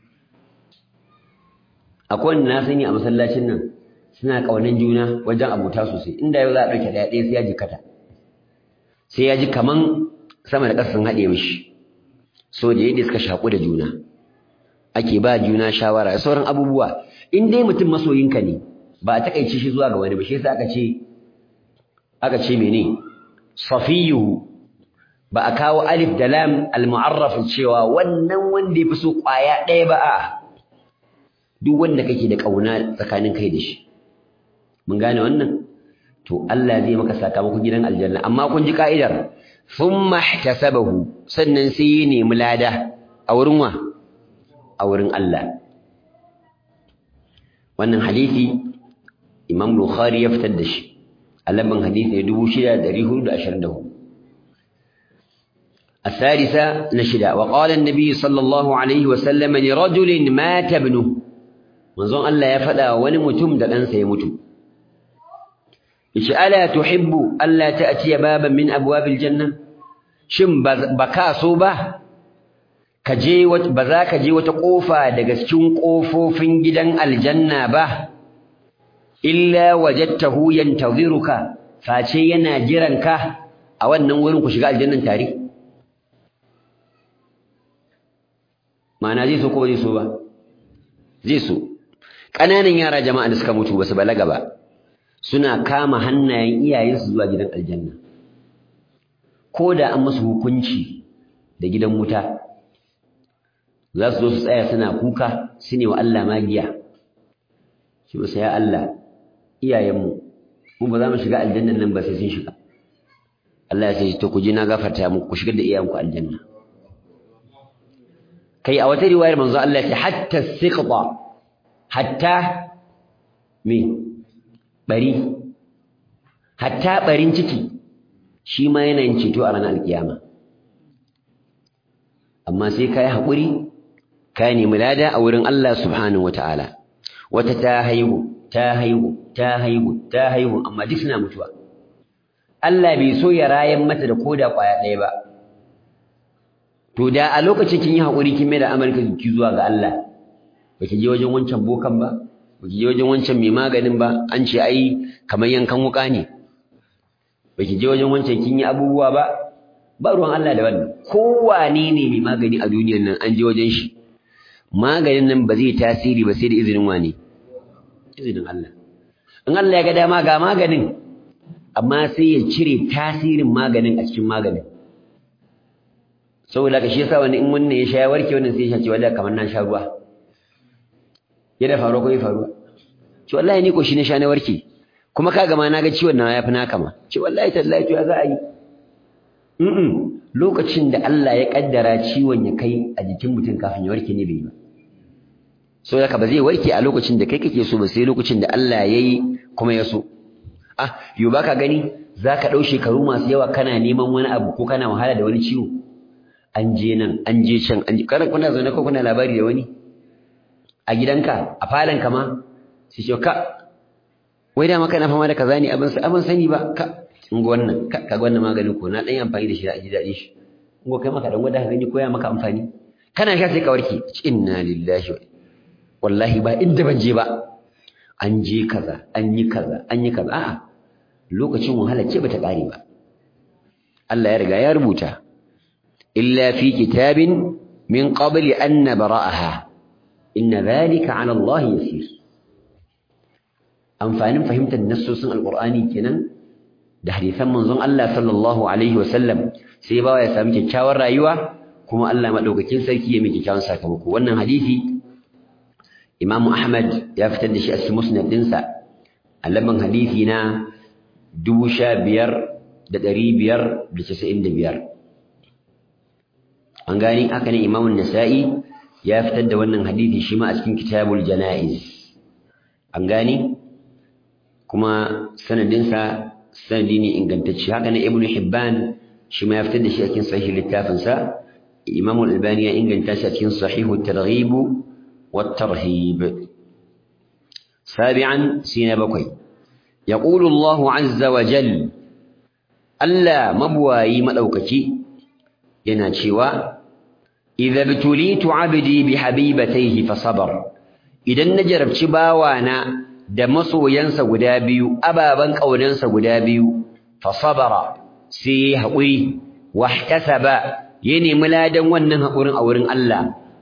akwai wanda na sani a masallacin nan suna ƙaunar juna wajen abota sosai inda yau za a ɗauke ɗaya ɗaya sai ya ji kata sai ya ji kaman sama da ƙasa sun haɗe mishi so da yadda suka shaƙu da juna ake ba juna shawara da sauran abubuwa in dai mutum masoyinka ne ba a taƙaice shi zuwa ga wani ba shi yasa aka ce aka ce mene safiyuhu ba a kawo alif da lam al-mu'arraf cewa wannan wanda yafi so kwaya ɗaya ba a duk wanda kake da kauna tsakanin kai da shi mun gane wannan to Allah zai maka sakamako gidan aljanna amma kun ji ka'idar thumma ihtasabahu sannan sai ya nemi lada a wurin wa a wurin Allah wannan hadisi Imam Bukhari ya fitar da shi اللبن حديث يدوب شدا دريه لأشرده الثالثة نشدا وقال النبي صلى الله عليه وسلم لرجل مات ابنه منظر الله يفدى ونمتم دلن سيمتم إيش ألا تحب ألا تأتي بابا من أبواب الجنة شم بكا صوبة كجيوة بذاك جيوة قوفا دقسشون قوفو فنجدا الجنة به illa wajadtahu yantaziruka face yana jiranka a wannan wurin ku shiga aljannan tare ma'ana zai so ko zai so ba zai so kananan yara jama'a da suka mutu basu balaga ba suna kama hannayen iyayensu zuwa gidan aljanna ko da an musu hukunci da gidan wuta za su zo su tsaya suna kuka su ne wa Allah magiya shi ba sai ya Allah iyayenmu mu ba za mu shiga aljannan nan ba sai sun shiga Allah ya ce to ku ji na gafarta muku ku shigar da iyayenku aljanna kai a wata riwayar manzo Allah ya ce hatta siqta hatta me bari hatta barin ciki shi ma yana yin ceto a ranar alkiyama amma sai kai hakuri ka nemi lada a wurin Allah subhanahu wataala wata ta haihu ta haihu ta haihu ta haihu amma duk suna mutuwa Allah bai so ya rayan mata da koda kwaya ɗaya ba to da a lokacin kin yi hakuri kin mai da amarka ki zuwa ga Allah baki je wajen wancan bokan ba baki je wajen wancan mai maganin ba an ce ai kamar yankan wuka ne baki je wajen wancan kin yi abubuwa ba ba ruwan Allah da wannan kowane ne mai magani a duniyar nan an je wajen shi maganin nan ba zai tasiri ba sai da izinin wani izinin Allah in Allah ya ga dama ga maganin amma sai ya cire tasirin maganin a cikin maganin saboda ka shi yasa wani in wannan ya sha ya warke wannan sai ya ce wallahi kamar na sha ruwa yana faruwa ko ya faruwa ce wallahi ni ko shi ne sha na warke kuma kaga ma na ga ciwon nawa yafi naka ma ce wallahi tallahi to ya za a yi mm lokacin da Allah ya kaddara ciwon ya kai a jikin mutum kafin ya warke ne bai ba saboda ka ba zai warke a lokacin da kai kake so ba sai lokacin da Allah yayi kuma ya so ah yo baka gani zaka dau shekaru masu yawa kana neman wani abu ko kana wahala da wani ciwo an je nan an je can an je kana kuna zaune ko kuna labari da wani a gidanka a falon ka ma sai ce ka wai da maka na fama da kaza ne abin abin sani ba ka in ga wannan ka ga wannan maganin ko na dan yi amfani da shi a ji dadin shi in ga kai maka dan gwada ka gani ko ya maka amfani kana sha sai ka warke inna lillahi wallahi ba inda ban je ba an je kaza an yi kaza an yi kaza a'a lokacin wahala ce bata kare ba Allah ya riga ya rubuta illa fi kitabin min qabli an nabra'aha inna dhalika 'ala Allah yasir amfanin fahimtar nassosin alqur'ani kenan da hadisan manzon Allah sallallahu alaihi wasallam sai bawa ya samu kyakkyawar rayuwa kuma Allah madaukakin sarki ya miki kyawun sakamako wannan hadisi Imam Ahmad ya fitar da shi a musnad dinsa a lamban hadisi na dubu sha biyar da ɗari biyar da casa'in da biyar an gani haka ne Imam Nasa'i ya fitar da wannan hadisi shi ma a cikin Kitabul Janaiz an gani kuma sanadinsa sanadi ne ingantacce haka ne Ibn Hibban shi ma ya fitar da shi a cikin sahih littafinsa Imam Al-Albani ya inganta shi a cikin Sahih At-Targhib والترهيب سابعا سين بكي يقول الله عز وجل ألا مبواي ملوكتي يناتشوا إذا ابتليت عبدي بحبيبتيه فصبر إذا نجرب شباوانا دمسو ينسى قدابيو أبا بنك أو ننسى قدابيو فصبر سيهوي واحتسب يني ملادا وننها أورن أورن الله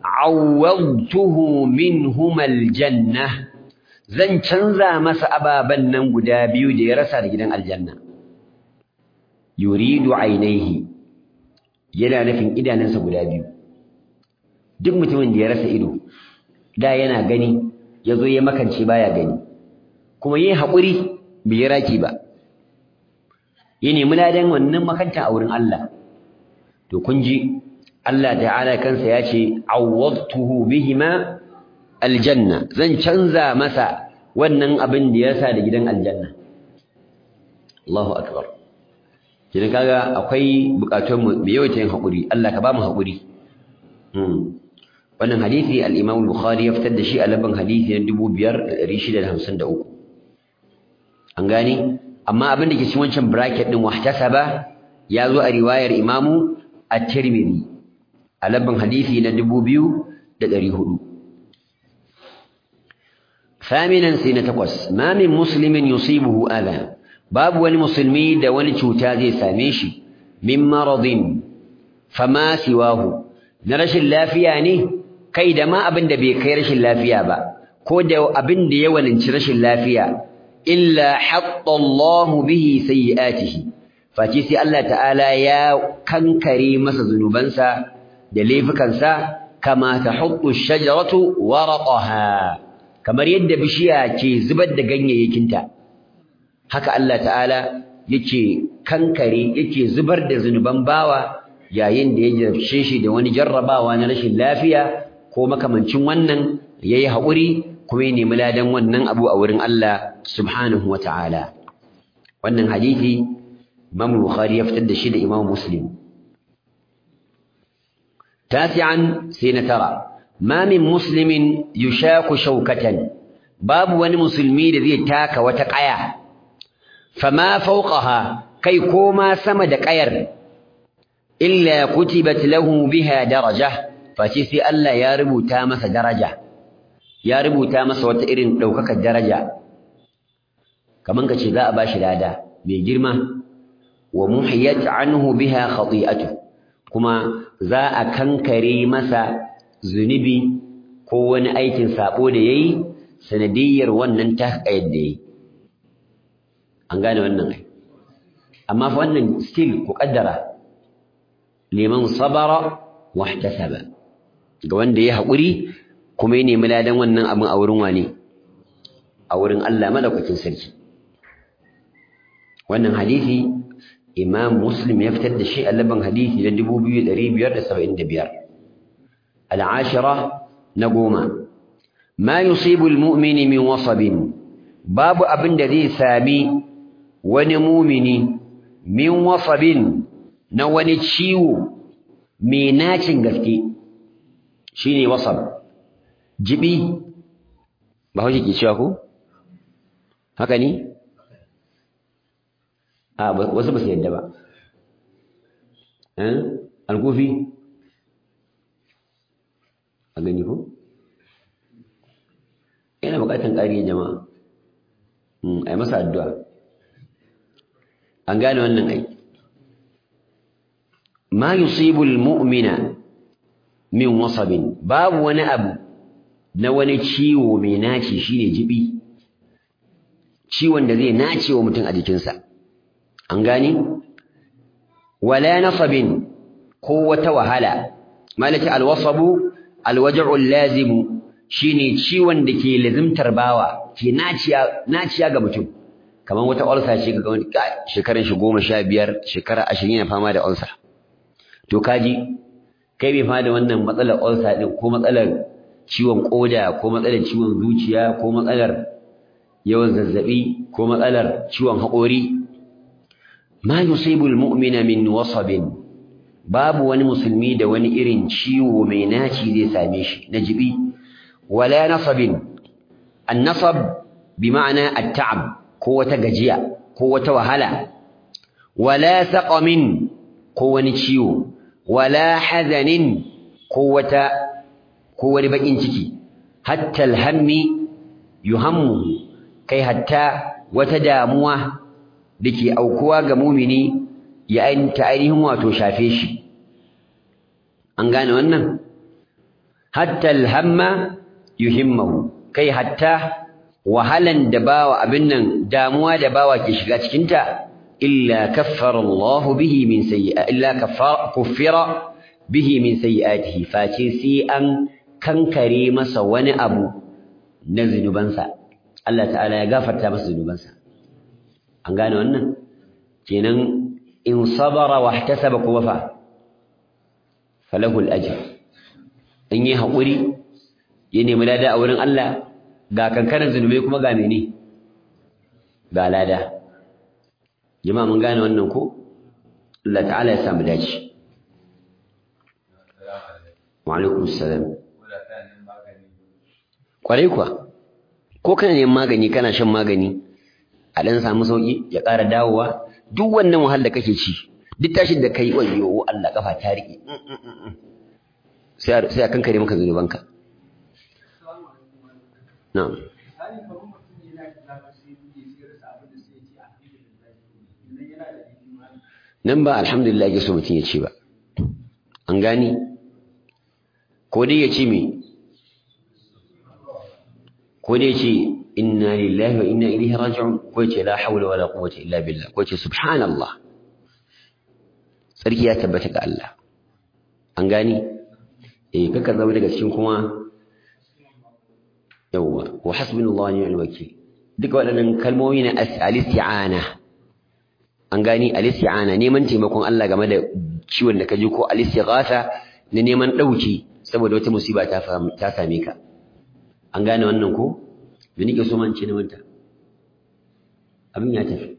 عوضته منهما الجنة zan canza masa ababan nan guda biyu da ya rasa da gidan aljanna yuridu ainaihi yana nufin idanunsa guda biyu duk mutumin da ya rasa ido da yana gani yazo ya makance baya gani kuma yayi hakuri bai raki ba ya nemi ladan wannan makanta a wurin Allah to kun ji Allah ta'ala kansa ya ce awwadtuhu bihima aljanna zan canza masa wannan abin da ya sa da gidan aljanna Allahu akbar kin kaga akwai bukatun mu me yawaita yin hakuri Allah ka ba mu hakuri hmm wannan hadisi al-Imam al-Bukhari ya fitar da shi a labban hadisi na dubu biyar da ɗari shida da hamsin da uku an gane amma abin da ke cikin wancan bracket din wahtasaba ya zo a riwayar Imam at-Tirmidhi a labban hadisi na dubu biyu da ɗari hudu ثامنا سنة تقص ما من مسلم يصيبه أذى باب ولمسلمي دا ولتوتا زي ساميشي من مرض فما سواه نرش اللافية يعني كيد ما أبن دبي كيرش اللافية با كود أبن دي ولنشرش اللافية إلا حط الله به سيئاته فتيسي الله تعالى يا كان كريم ذنوبنسا دليفكنسا كما تحط الشجرة ورقها kamar yadda bishiya ke zubar da ganyayyakinta haka Allah ta'ala yake kankare yake zubar da zunuban bawa yayin da ya jarabce shi da wani jarrabawa na rashin lafiya ko makamancin wannan yayi haƙuri kuma ya nemi ladan wannan abu a wurin Allah subhanahu wata'ala wannan hadisi Imam Bukhari ya fitar da shi da Imam Muslim tasi'an sai na tara ma min muslimin yushaku shawkatan babu wani musulmi da zai taka wata ƙaya fama fawqaha kai koma sama da ƙayar illa kutibat lahu biha daraja face sai Allah ya rubuta masa daraja ya rubuta masa wata irin daukakar daraja kaman kace za a bashi lada mai girma wa muhiyat anhu biha khati'atu kuma za a kankare masa zunubi ko wani aikin sabo da yayi sanadiyar wannan tahqiyar da yayi an gane wannan ai amma fa wannan still ku kaddara liman sabara wahtasaba ga wanda ya haƙuri kuma ya nemi ladan wannan abin a wurin wane a wurin Allah madaukakin sarki wannan hadisi Imam Muslim ya fitar da shi a laban hadisi na dubu biyu da ɗari biyar da saba'in da biyar al'ashira na goma ma yusibu al-mu'mini min wasabin babu abin da zai sami wani mumini min wasabin na wani ciwo mai nacin gaske shine wasab jibi ba haushi ke cewa ko haka ne a wasu ba su yadda ba eh alkufi a gani ko yana bukatan ƙari jama'a a yi masa addu'a an gane wannan ai ma yusibul mu'mina min wasabin babu wani abu na wani ciwo mai naci shine jibi ciwon da zai nace wa mutum a jikinsa an gane wala nasabin ko wata wahala malaka alwasabu alwaj'u allazim shine ciwon da ke lazimtar bawa ke naciya naciya ga mutum kamar wata ulcer ce ga wani shekaran shi goma sha biyar shekara ashirin yana fama da ulcer to kaji kai bai fama da wannan matsalar ulcer din ko matsalar ciwon koda ko matsalar ciwon zuciya ko matsalar yawan zazzabi ko matsalar ciwon haƙori ma yusibul mu'mina min wasabin babu wani musulmi da wani irin ciwo mai naci zai same shi na jibi wala nasabin an-nasab bi ma'ana at-ta'ab ko wata gajiya ko wata wahala wala saqamin ko wani ciwo wala hazanin ko wata ko wani bakin ciki hatta alhammi yuhammu kai hatta wata damuwa dake aukuwa ga mumini ya ainihin ainihin wato shafe shi an gane wannan hatta alhamma yuhimmu kai hatta wahalan da bawa abin nan damuwa da bawa ke shiga cikin ta illa kaffara Allah bihi min sayyi'a illa kaffara kuffira bihi min sayyi'atihi face sai an kankare masa wani abu na zinubansa Allah ta'ala ya gafarta masa zinubansa an gane wannan kenan in sabara wahtasaba kuma fa falahu al-ajr in yi haƙuri ya nemi lada a wurin Allah ga kankaran zunubai kuma ga mene ga lada jama'a mun gane wannan ko Allah ta'ala ya samu dace wa alaikum assalam kwarai kuwa ko kana neman magani kana shan magani a dan samu sauki ya ƙara dawowa duk wannan wahalar da kake ci duk tashin da kai wayo Allah kafa ta riƙe sai sai a kankare maka zunubanka na'am nan ba alhamdulillah yake so mutum ya ce ba an gani ko dai ya ce me ko dai ya ce inna lillahi wa inna ilaihi raji'un ko ya ce la hawla wala quwwata illa billah ko ya ce subhanallah sarki ya tabbata ga Allah an gani eh kaka zama daga cikin kuma yawwa wa hasbunallahu wa ni'mal wakeel duka waɗannan kalmomi na al-isti'ana an gani al-isti'ana neman taimakon Allah game da ciwon da kaji ko al-istighatha na neman dauki saboda wata musiba ta ta same ka an gane wannan ko da nake so man ce na manta abin ya tafi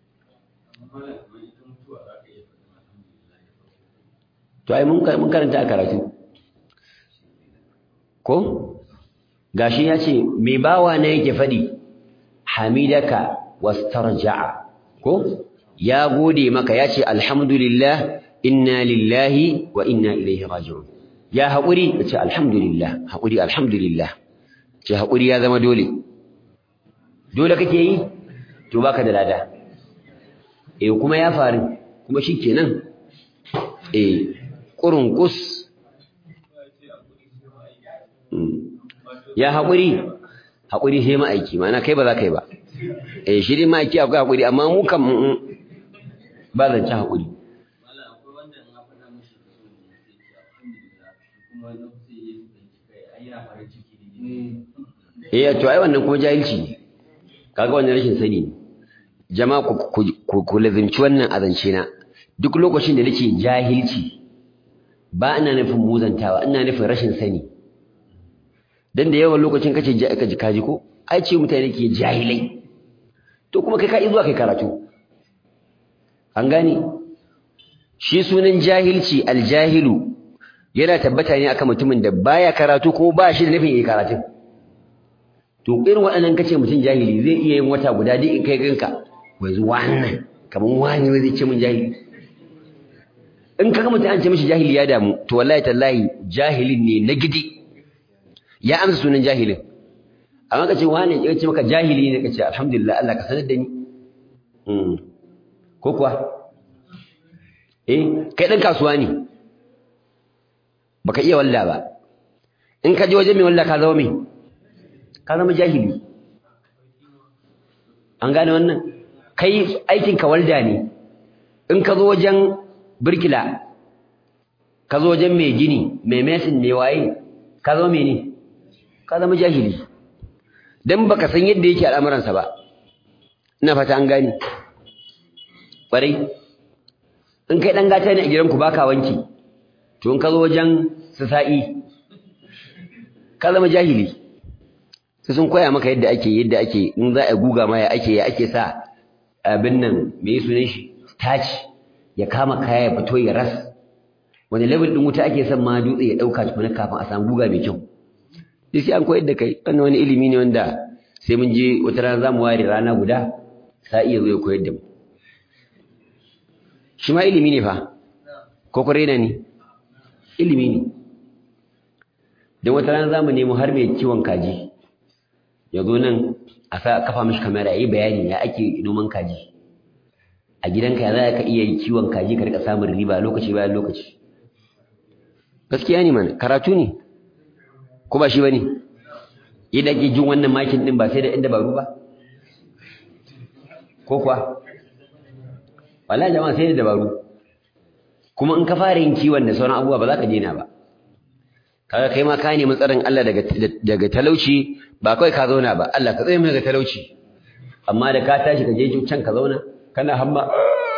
to ai mun mun karanta a karatu ko gashi ya ce me bawa ne yake fadi hamidaka wastarja'a ko ya gode maka ya ce alhamdulillah inna lillahi wa inna ilaihi raji'un ya haƙuri ya ce alhamdulillah haƙuri alhamdulillah ce haƙuri ya zama dole dole kake yi to baka da lada eh kuma ya faru kuma shikenan eh kurunkus ya haƙuri haƙuri sai ma'aiki ma'ana kai ba za ka yi ba eh shi dai ma'aiki akwai haƙuri amma mu kan ba zan ci haƙuri eh to ai wannan kuma jahilci ne kaga wannan rashin sani ne jama'a ku ku ku lazimci wannan azance na duk lokacin da nake jahilci ba ina nufin muzantawa ina nufin rashin sani dan da yawan lokacin kace kaji kaji ko ai ce mutane ke jahilai to kuma kai ka zuwa kai karatu an gane shi sunan jahilci aljahilu yana tabbata ne akan mutumin da baya karatu ko ba shi da nufin yi karatu to irin waɗannan kace mutum jahili zai iya yin wata guda duk in kai ganka yanzu wannan kaman wani zai ce mun jahili in kaga mutum an ce mishi jahili ya damu to wallahi tallahi jahilin ne na gidi ya amsa sunan jahilin amma kace wani ya ce maka jahili ne kace alhamdulillah Allah ka sanar da ni mm ko kuwa eh kai dan kasuwa ne baka iya walla ba in ka je wajen mai walla ka zama mai ka zama jahili an gane wannan kai aikin ka walda ne in ka zo wajen birkila ka zo wajen mai gini mai mesin mai waye ka zama mene ka zama jahili dan baka san yadda yake al'amuransa ba ina fata an gane kwarai in kai dan gata ne a gidanku baka wanki to in ka zo wajen sa'i ka zama jahili sai sun koya maka yadda ake yadda ake in za a guga ma ya ake ya ake sa abin nan me yi sunan shi starch ya kama kaya ya fito ya ras wani level din wuta ake son ma dutse ya dauka tukuna kafin a samu guga mai kyau dai sai an koyar da kai wannan wani ilimi ne wanda sai mun je wata rana zamu ware rana guda sai iya zo ya koyar da mu shi ma ilimi ne fa ko kore na ne ilimi ne dan wata rana zamu nemo har mai kiwon kaji ya zo nan a sa kafa mishi kamera yayi bayani ya ake noman kaji a gidanka ya za ka iya kiwon kaji ka rika samun riba lokaci bayan lokaci gaskiya ne mana karatu ne ko ba shi bane yadda ake jin wannan makin din ba sai da inda baru ba ko kuwa wallahi jama'a sai da dabaru kuma in ka fara yin kiwon da sauran abubuwa ba za ka daina ba kaga kai ma ka nemi tsarin Allah daga daga talauci ba kai ka zauna ba Allah ka tsare mu daga talauci amma da ka tashi ka je can ka zauna kana hamma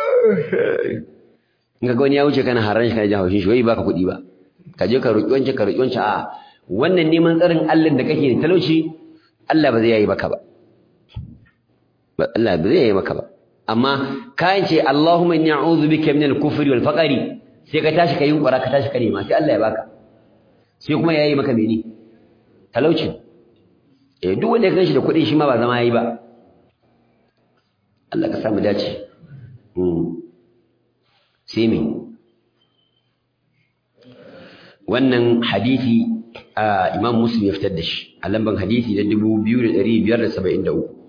in ka ga wani ya wuce kana haran shi kana jin haushin shi wai baka kuɗi ba ka je ka roƙi wancan ka roƙi wancan a wannan neman tsarin Allah da kake da talauci Allah ba zai yi maka ba Allah ba zai yi maka ba amma kayan ce Allahumma inni a'udhu bika min al-kufri wal faqri sai ka tashi ka yunkura ka tashi ka nema sai Allah ya baka sai kuma yayi maka mene talauci eh duk wanda ya ganshi da kuɗi shi ma ba zama yayi ba Allah ka samu dace mm sai me wannan hadisi Imam Muslim ya fitar da shi a lamban hadisi na dubu biyu da ɗari biyar da saba'in da uku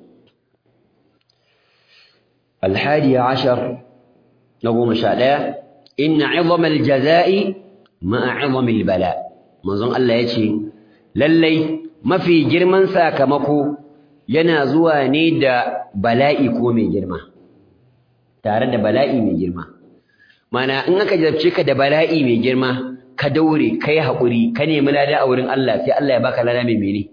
الحادي عشر نقوم شاء إن عظم الجزاء مع عظم البلاء منظم الله يتشي للي ما في جرمان ساكمكو ينازوا نيد بلائي كومي جرما تارد بلائي من جرما معنى إنك جذبتك دا بلائي من جرما كدوري كي حقوري كني ملادا أورن الله في الله يباك لنا من ميني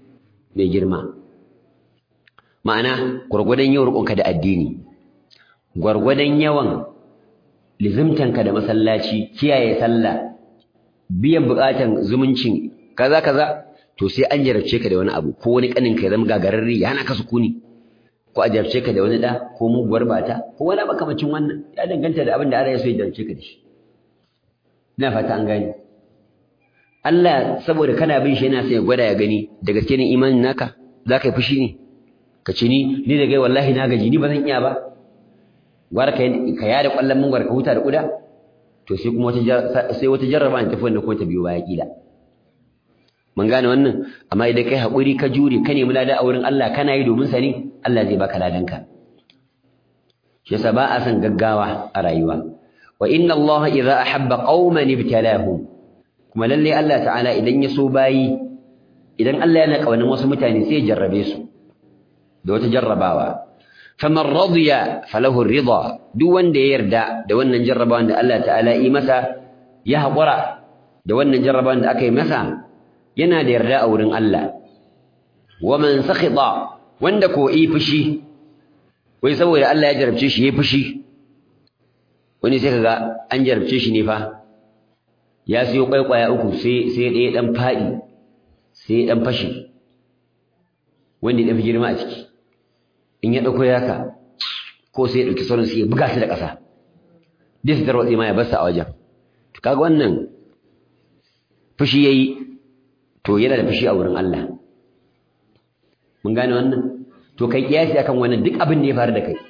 من جرما معنى قرقودن يورقون كدا الديني gwargwadon yawan lizimtanka da masallaci kiyaye sallah biyan bukatan zumuncin kaza kaza to sai an jarabce ka da wani abu ko wani kanin ka ya zama gagararri ya hana ka sukuni ko a jarabce ka da wani da ko muguwar bata ko wani makamacin wannan ya danganta da abin da Allah ya so ya jarabce ka da shi ina fata an gane Allah saboda kana bin shi yana sai ya gwada ya gani da gaske ne imanin naka zaka yi fushi ne ka ce ni ni da gai wallahi na gaji ni ba zan iya ba gwara ka ka yada kwallon mun ka huta da kuda to sai kuma wata sai wata jarraba ne tafi wanda kuma ta biyo baya kila mun gane wannan amma idan kai hakuri ka jure ka nemi lada a wurin Allah kana yi domin sa ne Allah zai baka ladanka shi yasa ba a san gaggawa a rayuwa wa inna Allah idza ahabba qauman ibtalahum kuma lalle Allah ta'ala idan ya so bayi idan Allah yana kaunin wasu mutane sai ya jarrabe su da wata jarrabawa faman radiya falahu ar-ridha duk wanda ya yarda da wannan jarrabawan da Allah ta'ala yi masa ya haƙura da wannan jarrabawan da aka yi masa yana da yarda a wurin Allah wa man sakhita wanda ko yi fushi wai saboda Allah ya jarabce shi yayi fushi wani sai kaga an jarabce shi ne fa ya siyo kwaikwaya uku sai sai ɗaya dan fadi sai dan fashi wanda ya fi girma a ciki in ya dauko yaka ko sai ya dauki sauran sai ya buga su da ƙasa dai tarwatsi ma ya bar sa a wajen to kaga wannan fushi yayi to yana da fushi a wurin Allah mun gane wannan to kai kiyasi akan wannan duk abin da ya faru da kai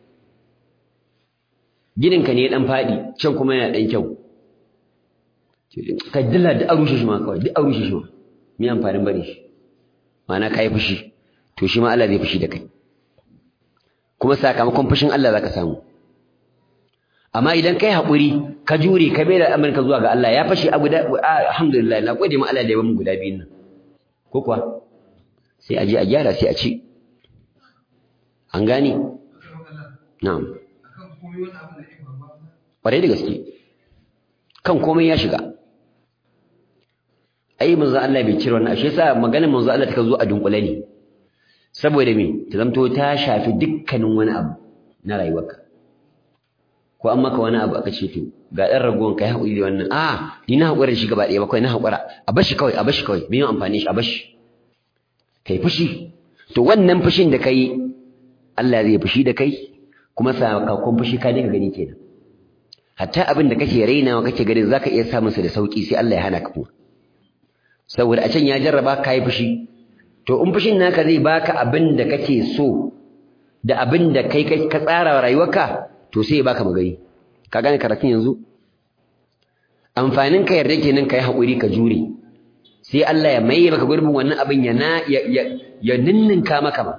gidanka ne dan fadi can kuma yana dan kyau ka dilla da arushe shi ma kawai duk arushe shi ma me amfanin bari shi ma'ana kai fushi to shi ma Allah zai fushi da kai kuma sakamakon fushin Allah zaka samu amma idan kai haƙuri ka jure ka bai da amanka zuwa ga Allah ya fashe a guda alhamdulillah na gode ma Allah da ya bamu guda biyun nan ko kuwa sai a je a gyara sai a ci an gane na'am ƙwarai da gaske kan komai ya shiga ai manzo Allah bai cire wannan ashe yasa maganar manzo Allah ta zo a dunkule ne saboda me ta zamto ta shafi dukkanin wani abu na rayuwarka ko an maka wani abu aka ce to ga dan ragon kai haƙuri da wannan a ni na haƙura shi gaba ɗaya ba kai na haƙura a bashi kawai a bashi kawai me yin amfani shi a bashi kai fushi to wannan fushin da kai Allah zai fushi da kai kuma sakamakon fushi ka dinga gani kenan hatta abin da kake rainawa kake ganin zaka iya samun sa da sauki sai Allah ya hana ka kuma saboda a can ya jarraba ka yi fushi to in fushin naka zai baka abin da kake so da abin da kai ka tsara rayuwarka to sai ya baka magani ka gane karatun yanzu amfanin ka yarda kenan kai hakuri ka jure sai Allah ya maye maka gurbin wannan abin ya na ya ya ninninka maka ma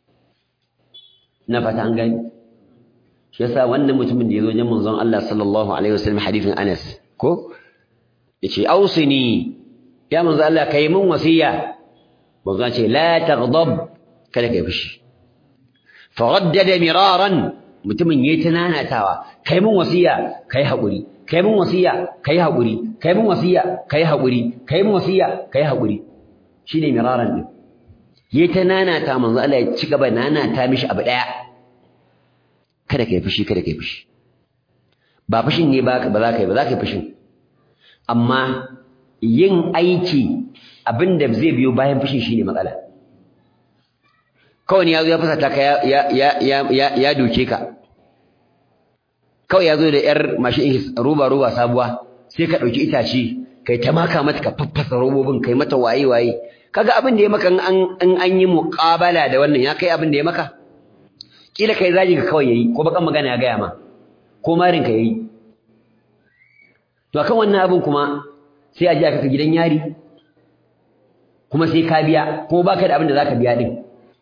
na fata an gani shi yasa wannan mutumin da yazo wajen manzon Allah sallallahu alaihi wasallam hadithin Anas ko yace ausini ya manzo Allah kai mun wasiya manzo ce la taghdab kada kai fushi faraddada miraran mutumin yayi tunanatawa kai mun wasiya kai hakuri kai mun wasiya kai hakuri kai mun wasiya kai hakuri kai mun wasiya kai hakuri shine miraran din yayi tunanata manzo Allah ya ci gaba nanata mishi abu daya kada kai fushi kada kai fushi ba fushin ne ba ba za ka yi ba za ka yi fushin amma yin aiki abinda zai biyo bayan fushin shine matsala kawai ya zo ya fusata ka ya ya ya ya ya doke ka kawai ya zo da yar mashin roba roba sabuwa sai ka dauki itace kai ta maka mata ka faffasa robobin kai mata waye waye kaga abin da ya maka an an yi muqabala da wannan ya kai abin da ya maka kila kai zaji ka kawai yayi ko bakan magana ya gaya ma ko marin ka yayi to akan wannan abin kuma sai a ji aka ka gidan yari kuma sai ka biya ko baka da abin da zaka biya din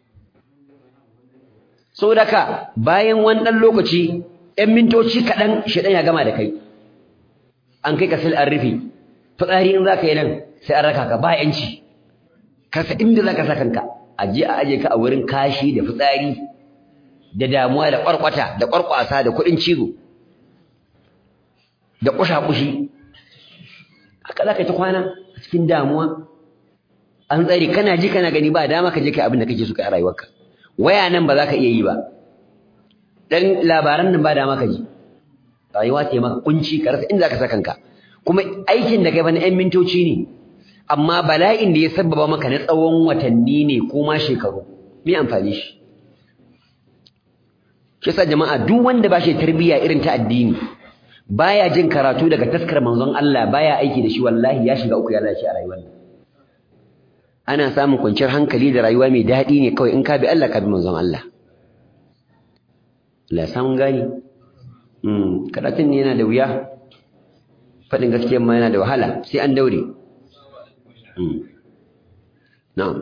saboda ka bayan wani dan lokaci ɗan mintoci kaɗan shedan ya gama da kai an kai ka sil an rufe fitsari in zaka yi nan sai an raka ka ba yanci ka sa inda zaka sa kanka a je a aje ka a wurin kashi da fitsari da damuwa da kwarkwata da kwarkwasa da kuɗin cizo da kusha-kushi haka za ka yi ta kwana a cikin damuwa an tsari kana ji kana gani ba dama ka je kai abin da kake so kai a rayuwarka waya nan ba za ka iya yi ba dan labaran nan ba da maka ji rayuwa ce maka kunci ka rasa inda zaka saka kanka kuma aikin da kai fa na ɗan mintoci ne amma bala'in da ya sabbaba maka na tsawon watanni ne ko ma shekaru me amfani shi shi yasa jama'a duk wanda ba shi tarbiyya irin ta addini baya jin karatu daga taskar manzon Allah baya aiki da shi wallahi ya shiga uku ya lalace a rayuwar nan ana samun kwanciyar hankali da rayuwa mai daɗi ne kawai in ka bi Allah ka bi manzon Allah la samun gani mm karatun ne yana da wuya faɗin gaskiyar ma yana da wahala sai an daure mm na'am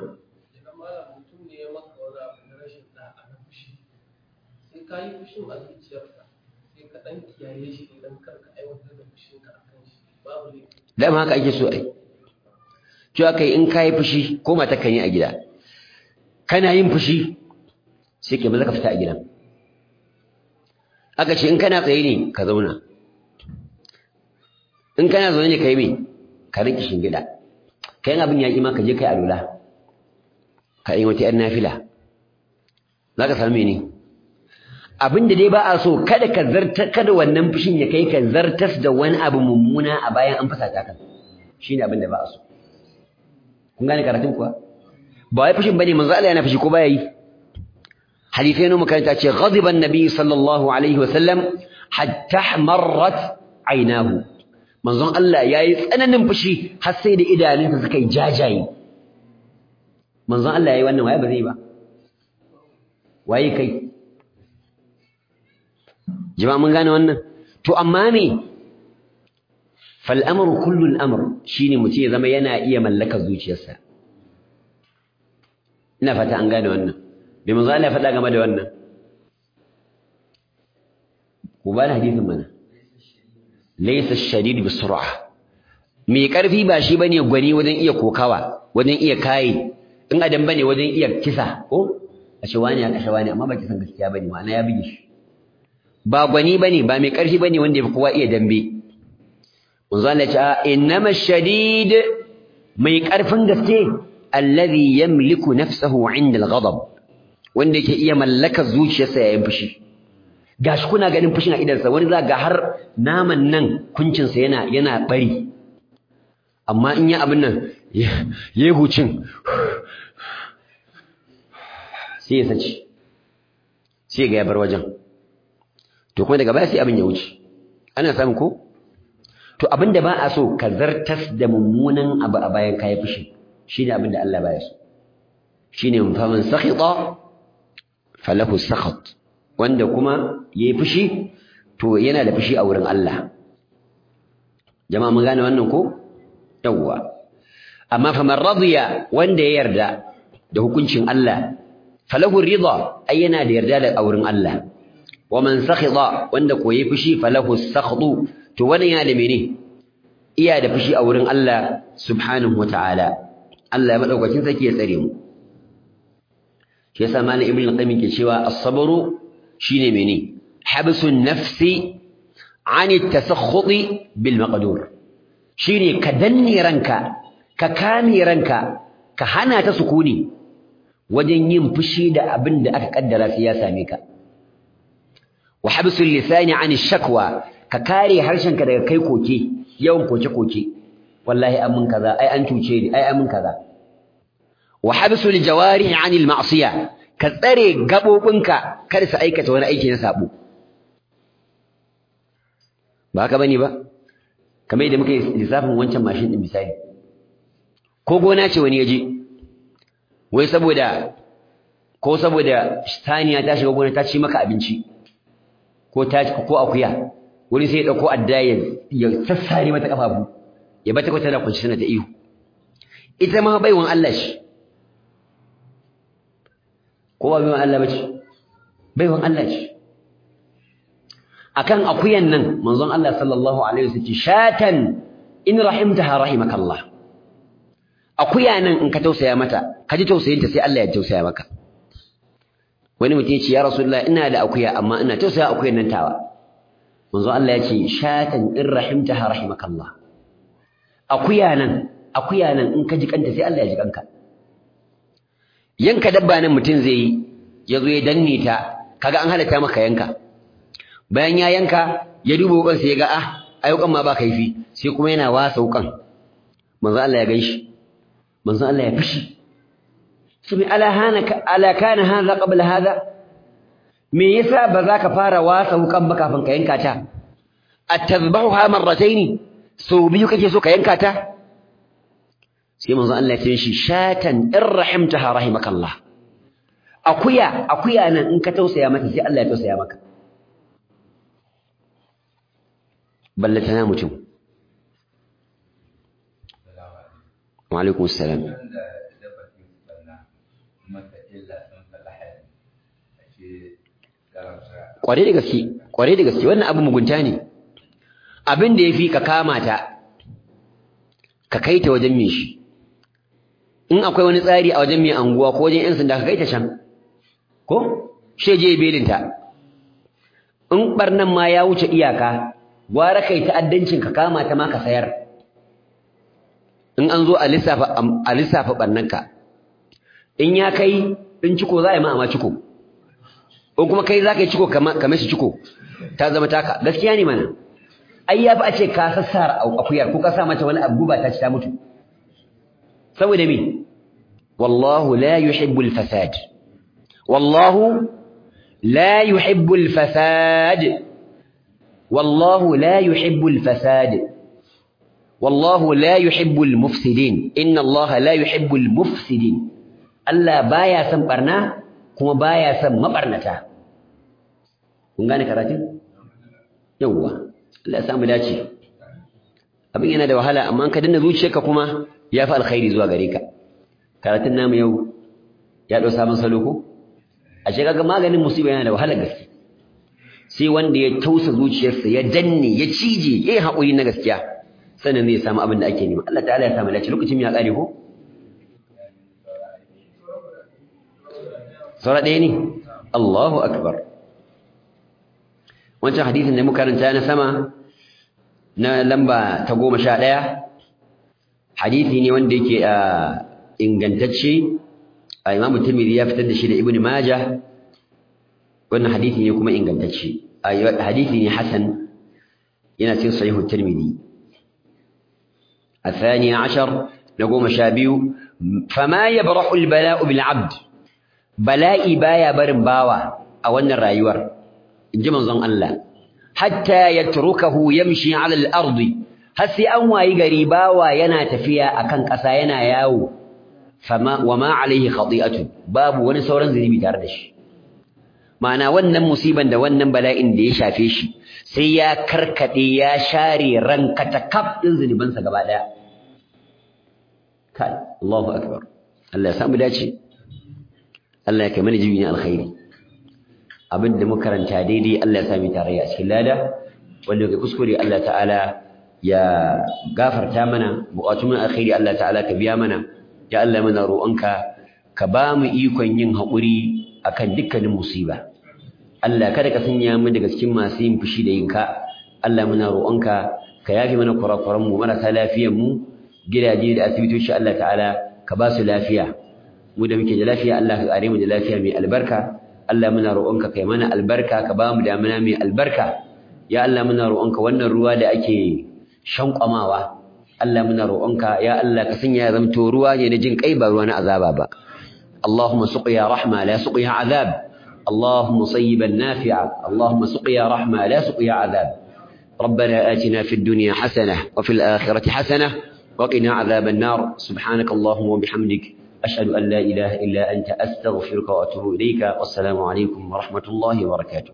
ka yi fushin a zuciyarka sai ka ɗan kiyaye shi idan karka aiwatar da fushinka a kan shi babu ne dama haka ake so ai cewa kai in ka yi fushi ko mata kan yi a gida kana yin fushi sai ke maza ka fita a gidan aka ce in kana tsaye ne ka zauna in kana zaune ne ka yi me ka rinki shingida kayan abin yaƙi ma ka je kai alula ka yi wata ‘yan nafila za ka sami ne abin da dai ba a so kada ka zarta kada wannan fushin ya kai ka zartas da wani abu mummuna a bayan an fasa ta kan shine abin da ba a so kun gane karatun kuwa ba wai fushin bane manzo Allah yana fushi ko baya yi hadithai ne makaranta ce ghadiba an-nabi sallallahu alaihi wa sallam hatta marrat aynahu manzon Allah yayi tsananin fushi har sai da idanunsa suka yi jajaye manzon Allah yayi wannan waye ba zai ba waye kai jama'a mun gane wannan to amma me fal amru kullu al amr shine mutum ya zama yana iya mallakar zuciyarsa ina fata an gane wannan bai manzo Allah ya faɗa game da wannan ku ba da hadisin mana laysa ash-shadid bis-sur'ah mai karfi ba shi bane gwani wajen iya kokawa wajen iya kai in adam bane wajen iya kisa ko a ce wani ya kashe wani amma ba kisan gaskiya bane ma'ana ya bige shi ba gwani bane ba mai karfi bane wanda yafi kowa iya dambe manzo Allah ya ce innama ash-shadid mai karfin gaske alladhi yamliku nafsahu 'inda al-ghadab wanda yake iya mallakar zuciyarsa yayin fushi gashi kuna ganin fushin a idansa wani za ga har naman nan kuncinsa yana yana bari amma in ya abin nan yayi hucin sai ya sace sai ga ya bar wajen to kuma daga baya sai abin ya wuce ana samu ko to abinda ba a so ka zartas da mummunan abu a bayan kai fushi shine abinda Allah baya so shine faman sakhita falahu sakhat wanda kuma yayi fushi to yana da fushi a wurin Allah jama'a mun gane wannan ko yawwa amma faman radiya wanda ya yarda da hukuncin Allah falahu ridha ay yana da yarda da wurin Allah wa man sakhita wanda ko yayi fushi falahu sakhdu to wannan yana da mene iya da fushi a wurin Allah subhanahu wataala Allah ya madaukakin sake ya tsare mu shi yasa malam ibnu qayyim ke cewa as-sabru shine mene habsun nafsi an at-tasakhut bil maqdur shine ka danne ranka ka kame ranka ka hana ta sukuni wajen yin fushi da abin da aka kaddara sai ya same ka wa habsul lisani an ash-shakwa ka kare harshenka daga kai koke yawan koke koke wallahi amun kaza ai an cuce ni ai amun kaza wa habsul jawarihi an al-ma'siyah ka tsare gabobinka kada su aikata wani aiki na sabo ba haka bane ba kamar yadda muka yi lissafin wancan mashin din misali ko gona ce wani yaje wai saboda ko saboda saniya ta shiga gona ta ci maka abinci ko ta ko akuya wani sai ya dauko adda ya sassare mata kafafu ya bata kwata da kunshi sana ta iyo ita ma baiwan Allah shi ko ba baiwan Allah bace baiwan Allah ce akan akuyan nan manzon Allah sallallahu alaihi wasallam shatan in rahimtaha rahimakallah akuya nan in ka tausaya mata ka ji tausayinta sai Allah ya tausaya maka wani mutum ya ce ya rasulullah ina da akuya amma ina tausaya akuyan nan tawa manzon Allah ya ce shatan in rahimtaha rahimakallah akuya nan akuya nan in ka ji kanta sai Allah ya ji kanka yanka dabba nan mutum zai yi ya zo ya danne ta kaga an halatta maka yanka bayan ya yanka ya duba wukan sai ya ga ah ayyukan ma ba kaifi sai kuma yana wasa wukan manzo Allah ya ganshi manzo Allah ya fishi sai ala hanaka ala kana hadha qabla hadha me yasa ba za ka fara wasa wukan ba kafin ka yanka ta atadhbahuha marratayn so biyu kake so ka yanka ta sai manzo Allah ya ce shi shatan irrahimtaha rahimakallah akuya akuya nan in ka tausaya mata sai Allah ya tausaya maka ballatana mutum wa alaikum assalam kware da gaske kware da gaske wannan abu mugunta ne abin da yafi ka kama ta ka kaita wajen me shi in akwai wani tsari a wajen mai anguwa ko wajen yan sanda ka kaita can ko sheje belinta in barnan ma ya wuce iyaka gwara kai ta'addancin ka kama ta ma ka sayar in an zo a lissafa a lissafa barnanka in ya kai in ciko za a yi ma amma ciko ko kuma kai za ka yi ciko kamar shi ciko ta zama taka gaskiya ne mana ai ya fi a ce ka sassara akuyar ko ka sa mata wani abu ba ta ci ta mutu saboda me wallahu la yuhibbul fasad wallahu la yuhibbul fasad wallahu la yuhibbul fasad wallahu la yuhibbul mufsidin inna allaha la yuhibbul mufsidin Allah baya son barna kuma baya son mabarnata kun gane karatun yawwa Allah ya samu dace abin yana da wahala amma ka danna zuciyarka kuma ya fi alkhairi zuwa gare ka karatun namu yau ya ɗau sabon salo ko ashe kaga maganin musiba yana da wahalar gaske sai wanda ya tausa zuciyarsa ya danne ya cije yayi haƙuri na gaskiya sannan zai samu abin da ake nema Allah ta'ala ya samu lafiya lokacin ya ƙare ko sura ɗaya ne Allahu akbar wancan hadisin da muka karanta na sama na lamba ta goma sha ɗaya hadisi ne wanda yake ingantacce a Imam Tirmidhi ya fitar da shi da Ibn Majah wannan hadisi ne kuma ingantacce hadisi ne hasan yana cikin Sahih Tirmidhi الثاني عشر نقوم شابيو فما يبرح البلاء بالعبد بلائي بايا برن باوا أولنا الرايور جمع ظن الله حتى يتركه يمشي على الأرض هسي أنوا يقري باوا ينا تفيا أكن قساينا ياو فما وما عليه خطيئة باب ونسورا زي بتاردش معنى ونن مصيبا دا ونن بلاء دي شافيش سيا كركتي يا شاري رنكتكب انزل بنسا قبادا كان الله أكبر الله يسامو داشي الله يكمل جبينا الخير abin da muka karanta daidai Allah ya sami tarayya a cikin lada wanda kai kuskure Allah ta'ala ya gafarta mana buƙatun mu alkhairi Allah ta'ala ka biya mana ya Allah muna roƙonka ka ba mu ikon yin haƙuri akan dukkanin musiba Allah kada ka sanya mu daga cikin masu yin fushi da yinka Allah muna roƙonka ka yafi mana kurakuran mu marasa lafiyar mu gidaje da asibitoci Allah ta'ala ka ba su lafiya mu da muke da lafiya Allah ka kare mu da lafiya mai albarka Allah muna roƙonka kai mana albarka ka ba mu damuna mai albarka ya Allah muna roƙonka wannan ruwa da ake shankwamawa Allah muna roƙonka ya Allah ka sanya ya zamto ruwa ne na jin kai ba ruwa na azaba ba Allahumma suqiya rahma la suqiya azab Allahumma sayyiban nafi'a Allahumma suqiya rahma la suqiya azab ربنا آتنا في الدنيا حسنة وفي الآخرة حسنة وقنا عذاب النار سبحانك اللهم وبحمدك أشهد أن لا إله إلا أنت أستغفرك وأتوب إليك والسلام عليكم ورحمة الله وبركاته